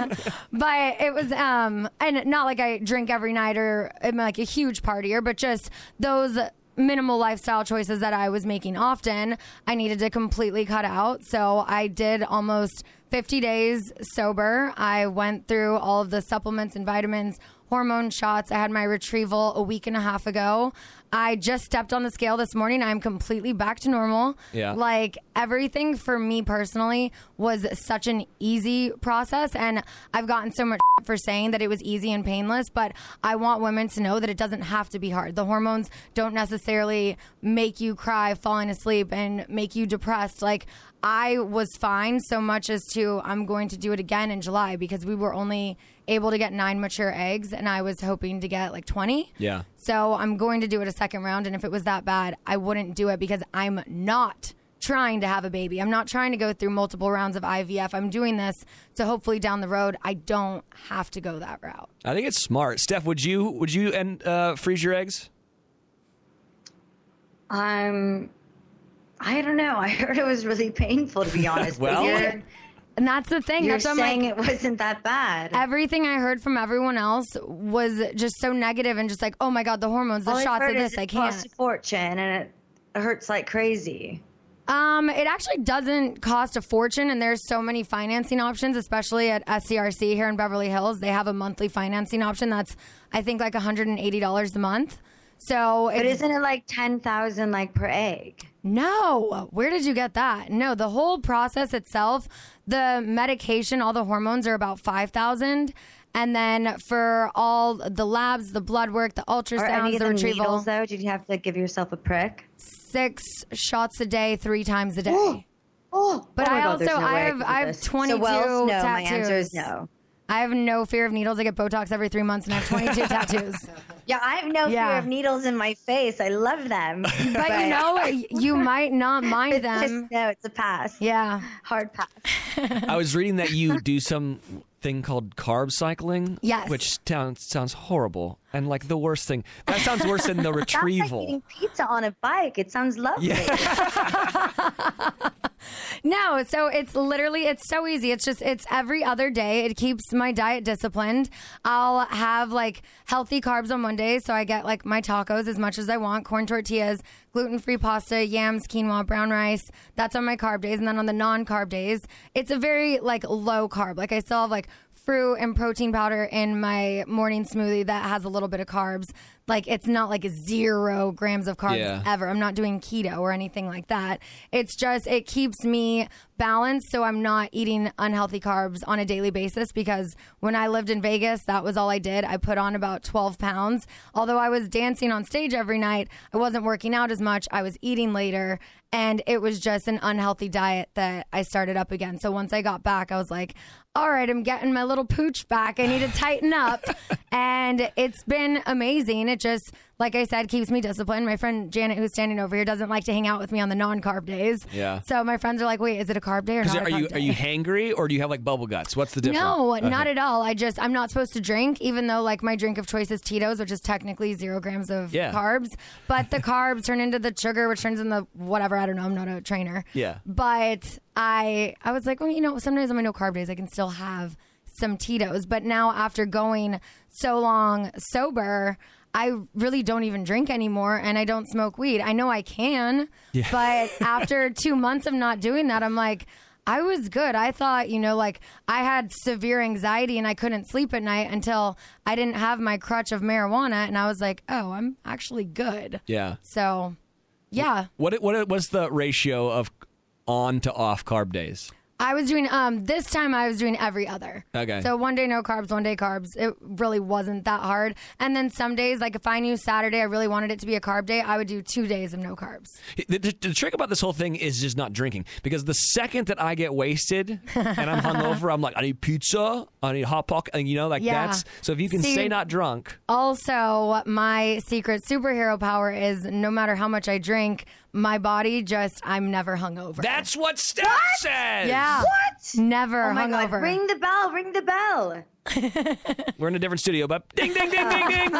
But it was, um, and not like I drink every night or am like a huge partier, but just those minimal lifestyle choices that I was making often, I needed to completely cut out. So I did almost fifty days sober. I went through all of the supplements and vitamins, hormone shots. I had my retrieval a week and a half ago. I just stepped on the scale this morning. I'm completely back to normal. Yeah. Like, everything for me personally was such an easy process. And I've gotten so much for saying that it was easy and painless, but I want women to know that it doesn't have to be hard. The hormones don't necessarily make you cry falling asleep and make you depressed. Like, I was fine so much as to I'm going to do it again in July because we were only able to get nine mature eggs and I was hoping to get like twenty. Yeah. So I'm going to do it a second round, and if it was that bad, I wouldn't do it because I'm not trying to have a baby. I'm not trying to go through multiple rounds of I V F. I'm doing this so hopefully down the road I don't have to go that route. I think it's smart. Steph, would you would you and uh, freeze your eggs? Um, I don't know. I heard it was really painful, to be honest. Well- but you're, And that's the thing. you're That's what I'm saying like, it wasn't that bad. everything I heard from everyone else was just so negative and just like, oh my God, the hormones, the All shots I've of heard this, is I it can't. costs a fortune, and it hurts like crazy. Um, it actually doesn't cost a fortune, and there's so many financing options, especially at S C R C here in Beverly Hills. They have a monthly financing option that's, I think, like one hundred eighty dollars a month. So, But it's, isn't it like ten thousand like per egg? no, where did you get that? No, the whole process itself, the medication, all the hormones are about five thousand. And then for all the labs, the blood work, the Or ultrasounds, any of the the retrieval, needles, though? Did you have to give yourself a prick? six shots a day, three times a day. Oh, But oh my I God, there's also- no way I have- could do I have this. twenty-two so, well, no, my answer is tattoos. no. I have no fear of needles. I get Botox every three months and I have twenty-two tattoos. Yeah, I have no Yeah. fear of needles in my face. I love them. But you know, you might not mind it's just, them. no, it's a pass. Yeah. Hard pass. I was reading that you do some thing called carb cycling. Yes. Which sounds sounds horrible and like the worst thing. That sounds worse than the Sounds like retrieval. eating pizza on a bike. It sounds lovely. No, so it's literally, it's so easy. It's just, it's every other day. It keeps my diet disciplined. I'll have like healthy carbs on Monday. So I get like my tacos as much as I want, corn tortillas, gluten-free pasta, yams, quinoa, brown rice. That's on my carb days. And then on the non-carb days, it's a very like low carb. Like I still have like fruit and protein powder in my morning smoothie that has a little bit of carbs. Like it's not like zero grams of carbs Yeah. ever. I'm not doing keto or anything like that. It's just, it keeps me balanced so I'm not eating unhealthy carbs on a daily basis, because when I lived in Vegas, that was all I did. I put on about twelve pounds. Although I was dancing on stage every night, I wasn't working out as much. I was eating later, and it was just an unhealthy diet that I started up again. So once I got back, I was like, all right, I'm getting my little pooch back. I need to tighten up. And it's been amazing. It just, like I said, keeps me disciplined. My friend Janet, who's standing over here, doesn't like to hang out with me on the non-carb days. Yeah. So my friends are like, wait, is it a carb day or Is not there- a are carb you day? are you hangry or do you have like bubble guts? What's the difference? No, Okay. not at all. I just, I'm not supposed to drink, even though like my drink of choice is Tito's, which is technically zero grams of Yeah. carbs. But the carbs turn into the sugar, which turns into whatever. I don't know. I'm not a trainer. Yeah. But I, I was like, well, you know, sometimes on my no carb days, I can still have some Tito's. But now after going so long sober, I really don't even drink anymore, and I don't smoke weed. I know I can, Yeah. but after two months of not doing that, I'm like, I was good. I thought, you know, like I had severe anxiety and I couldn't sleep at night until I didn't have my crutch of marijuana, and I was like, oh, I'm actually good. Yeah. So, yeah. What what was the ratio of on to off carb days? I was doing, um, this time I was doing every other. Okay. So one day no carbs, one day carbs. It really wasn't that hard. And then some days, like if I knew Saturday I really wanted it to be a carb day, I would do two days of no carbs. The, the, the trick about this whole thing is just not drinking, because the second that I get wasted and I'm hungover, I'm like, I need pizza, I need hot pocket, and you know, like Yeah. that's so. If you can See- stay not drunk, Also, my secret superhero power is no matter how much I drink, my body just, I'm never hungover. that's what Steph says. Yeah. What? Never Oh my hungover. God. Ring the bell. Ring the bell. We're in a different studio, but ding, ding, ding, ding, ding.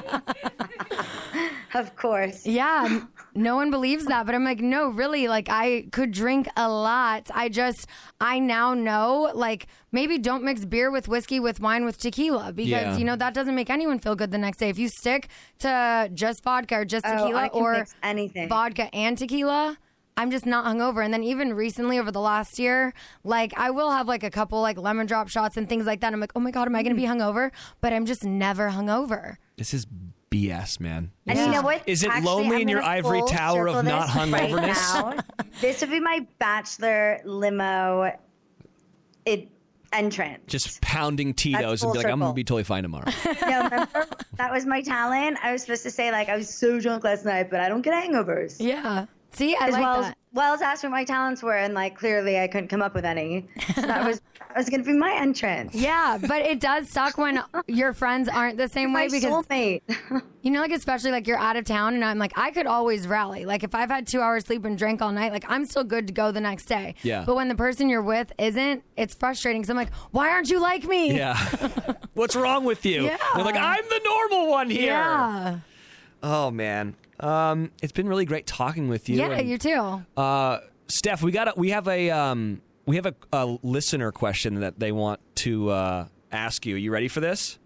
Of course. Yeah, n- no one believes that, but I'm like, no, really, like I could drink a lot. I just, I now know, like maybe don't mix beer with whiskey, with wine, with tequila, because Yeah. you know that doesn't make anyone feel good the next day. If you stick to just vodka or just Oh, tequila I can or mix anything. vodka and tequila, I'm just not hungover. And then even recently over the last year, like I will have like a couple like lemon drop shots and things like that. I'm like, oh my God, am I going to be hungover? But I'm just never hungover. This is B S, man. And you know what? Is it Actually, lonely I'm in your gonna ivory full tower of circle not this right hungoverness? now. This would be my bachelor limo it, entrance. Just pounding Tito's and full be like, I'm going circle. to be totally fine tomorrow. No, remember? That was my talent. I was supposed to say, like, I was so drunk last night, but I don't get hangovers. Yeah. See, I As like well that. as, Wells asked what my talents were, and, like, clearly I couldn't come up with any. So that was, that was going to be my entrance. Yeah, but it does suck when your friends aren't the same way My because, soulmate. you know, like, especially, like, you're out of town and I'm like, I could always rally. Like, if I've had two hours sleep and drank all night, like, I'm still good to go the next day. Yeah. But when the person you're with isn't, it's frustrating because I'm like, why aren't you like me? Yeah. What's wrong with you? Yeah. They're like, I'm the normal one here. Yeah. Oh, man. Um, it's been really great talking with you. Yeah, and, you too. Uh, Steph, we got a, we have a um, we have a, a listener question that they want to uh, ask you. Are you ready for this?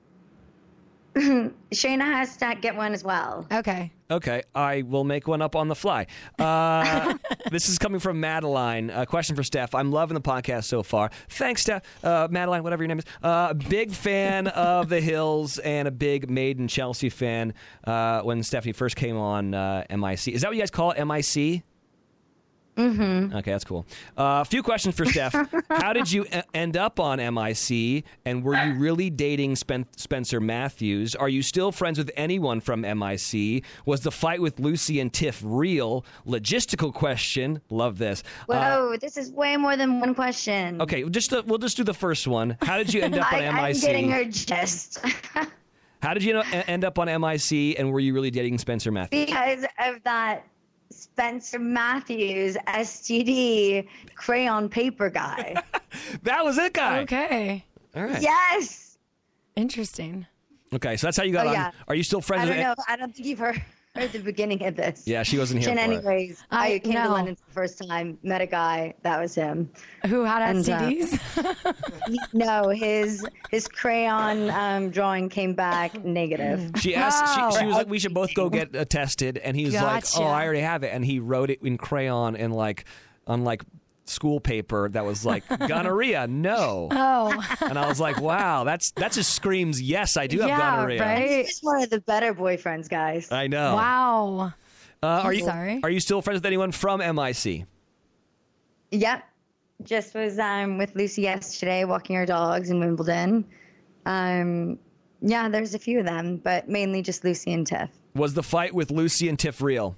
Shayna has to get one as well. Okay. Okay, I will make one up on the fly. Uh, this is coming from Madeline. A question for Steph. I'm loving the podcast so far. Thanks, Steph. Uh, Madeline, whatever your name is. Uh, big fan of The Hills and a big Made in Chelsea fan uh, when Stephanie first came on uh, M I C. Is that what you guys call it, M I C? Mm-hmm. Okay, that's cool. A uh, few questions for Steph. How did you e- end up on M I C, and were you really dating Spen- Spencer Matthews? Are you still friends with anyone from M I C? Was the fight with Lucy and Tiff real? Logistical question. Love this. Whoa, this is way more than one question. Okay, just the, we'll just do the first one. How did you end up on I, M I C? I'm getting her gist. How did you know, end up on M I C, and were you really dating Spencer Matthews? Because of that Spencer Matthews S T D crayon paper guy. That was it, guy. Okay. All right. Yes. Interesting. Okay, so that's how you got Oh, on. yeah. Are you still friends I with don't know. I don't think you've heard, heard the beginning of this. Yeah, she wasn't here And for it. anyways, I, I- came no. to London for the first time, met a guy. That was him. Who had And, S T uh, Ds? He- no, his his crayon um, drawing came back negative. She asked. Wow. She, she was like, "We should both go get uh, tested," and he's like, Gotcha. "Oh, I already have it." And he wrote it in crayon and like on like school paper that was like gonorrhea. No. Oh. And I was like, "Wow, that's that just screams yes, I do have Yeah, gonorrhea." right? He's one of the better boyfriends, guys. I know. Wow. Uh, are I'm you sorry. Are you still friends with anyone from M I C? Yep. Just was um, with Lucy yesterday walking our dogs in Wimbledon. Um, yeah, there's a few of them, but mainly just Lucy and Tiff. Was the fight with Lucy and Tiff real?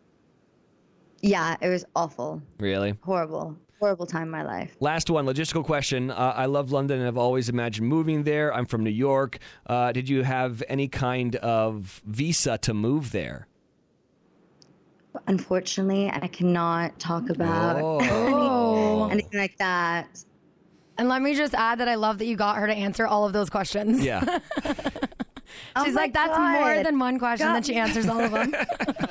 Yeah, it was awful. Really? Horrible. Horrible time in my life. Last one, logistical question. Uh, I love London and I've always imagined moving there. I'm from New York. Uh, did you have any kind of visa to move there? Unfortunately, I cannot talk about Oh. any, anything like that. And let me just add that I love that you got her to answer all of those questions. Yeah. Oh She's my like, that's God. more than one question, God. then she answers all of them.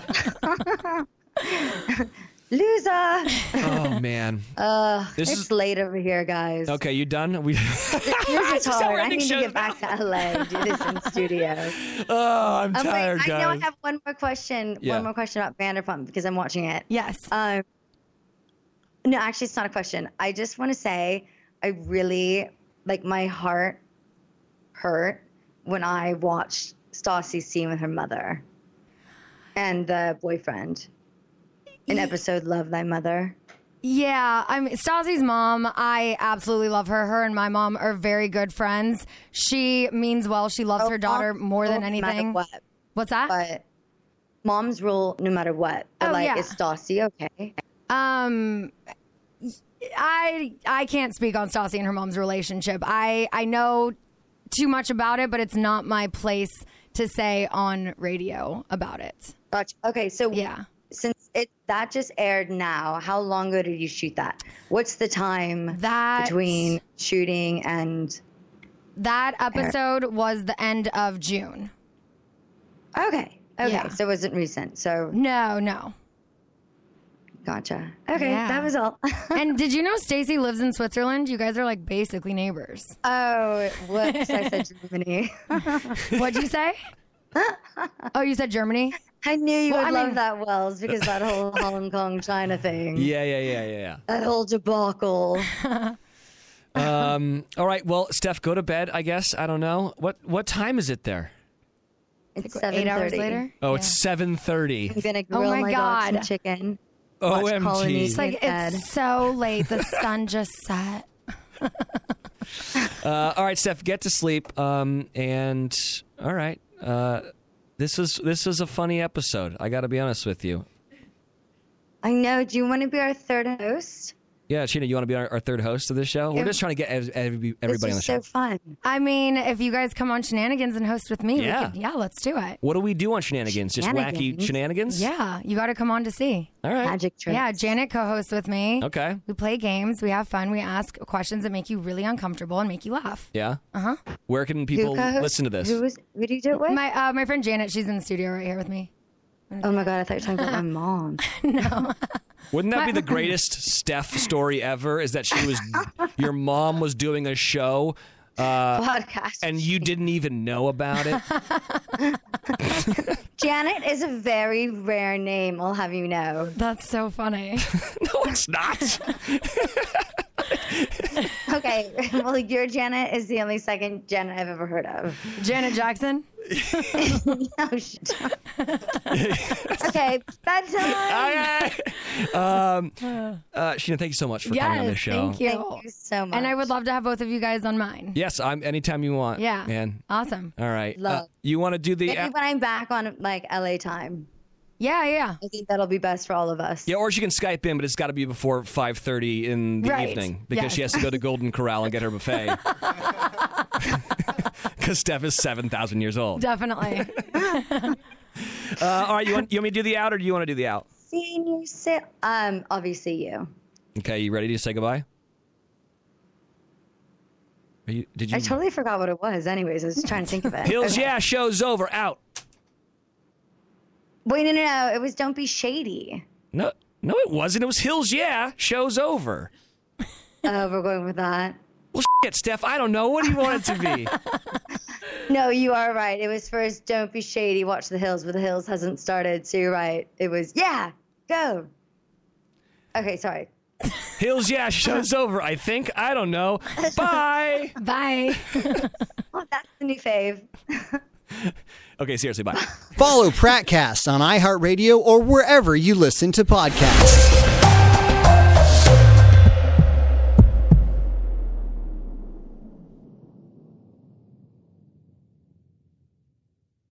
Loser. Oh, man. Uh, This it's is- late over here, guys. Okay, you done? We. This is This is how hard. we're I ending need to shows get back to L A and do this in studio. Oh, I'm Um, wait, tired, I guys. know I have one more question. Yeah. One more question about Vanderpump because I'm watching it. Yes. Um, no, actually, it's not a question. I just want to say I really, like, my heart hurt when I watched Stassi's scene with her mother and the boyfriend in episode Love Thy Mother. Yeah, I mean, Stassi's mom, I absolutely love her. Her and my mom are very good friends. She means well. She loves Oh, her daughter mom, more than no anything. matter what. What's that? But moms rule no matter what. But, Oh, like, yeah. is Stassi okay? Um, I I can't speak on Stassi and her mom's relationship. I I know too much about it, but it's not my place to say on radio about it. Gotcha. Okay, so Yeah. since it that just aired now, how long ago did you shoot that? What's the time That- between shooting and That episode was the end of June. okay, okay, Yeah. so it wasn't recent. So No, no. gotcha. Okay, Yeah. that was all. And did you know Stacy lives in Switzerland? You guys are like basically neighbors. oh, whoops! I said Germany. What'd you say? Oh, you said Germany? I knew you Well, would I love mean- that, Wells, because that whole Hong Kong China thing, Yeah, yeah, yeah, yeah, that whole debacle. yeah. Um. All right. Well, Steph, go to bed. I guess. I don't know. What What time is it there? It's Like, what, eight hours later. Oh, Yeah. it's seven thirty. I'm gonna Oh grill my my, dog some God. chicken. Watch O M G. Polynesian It's like Ed. it's so late. The sun just set. Uh, all right, Steph, get to sleep. Um, and all right, uh, this was this was a funny episode. I got to be honest with you. I know. Do you want to be our third host? Yeah, Sheena, you want to be our, our third host of this show? We're If- just trying to get ev- every- everybody on the This is show. so fun. I mean, if you guys come on Shenanigans and host with me, Yeah. we could, yeah, let's do it. What do we do on Shenanigans? Just wacky Shenanigans? shenanigans? Yeah, you got to come on to see. All right. Magic trick. Yeah, Janet co-hosts with me. Okay. We play games. We have fun. We ask questions that make you really uncomfortable and make you laugh. Yeah. Uh huh. Where can people listen to this? Who was? Who do you do it with? My uh, my friend Janet, she's in the studio right here with me. oh my god! I thought you were talking about my mom. No. Wouldn't that be the greatest Steph story ever? Is that she was, your mom was doing a show, uh, Podcast. and you didn't even know about it? Janet is a very rare name. I'll have you know. That's so funny. No, it's not. Okay. Well, your Janet is the only second Janet I've ever heard of. Janet Jackson. No, shit. Okay. Bedtime. Okay. Um, uh, Sheena, thank you so much for coming on Yes, this show. thank you. Thank you so much. And I would love to have both of you guys on mine. Yes, I'm anytime you want. Yeah. Man. Awesome. All right. Uh, Love. you want to do the Maybe when I'm back on like L A time. Yeah, yeah. I think that'll be best for all of us. Yeah, or she can Skype in, but it's got to be before five thirty in the Right. evening because Yes. she has to go to Golden Corral and get her buffet. Because Steph is seven thousand years old. Definitely. Uh, all right, you want, you want me to do the out, or do you want to do the out? Senior sit. Um, obviously you. Okay, you ready to say goodbye? Are you, did you? I totally forgot what it was. Anyways, I was trying to think of it. Hills, Okay. yeah, show's over. Out. Wait, no, no, no. It was Don't Be Shady. No, no, it wasn't. It was Hills, yeah, show's over. Oh, we're going with that. Well, shit, Steph, I don't know. What do you want it to be? No, you are right. It was first Don't Be Shady, Watch the Hills, but the Hills hasn't started. So you're right. It was, yeah, go. Okay, sorry. Hills, yeah, show's over. I think. I don't know. Bye. Bye. Oh, that's the new fave. Okay, seriously, bye. Follow Prattcast on iHeartRadio or wherever you listen to podcasts.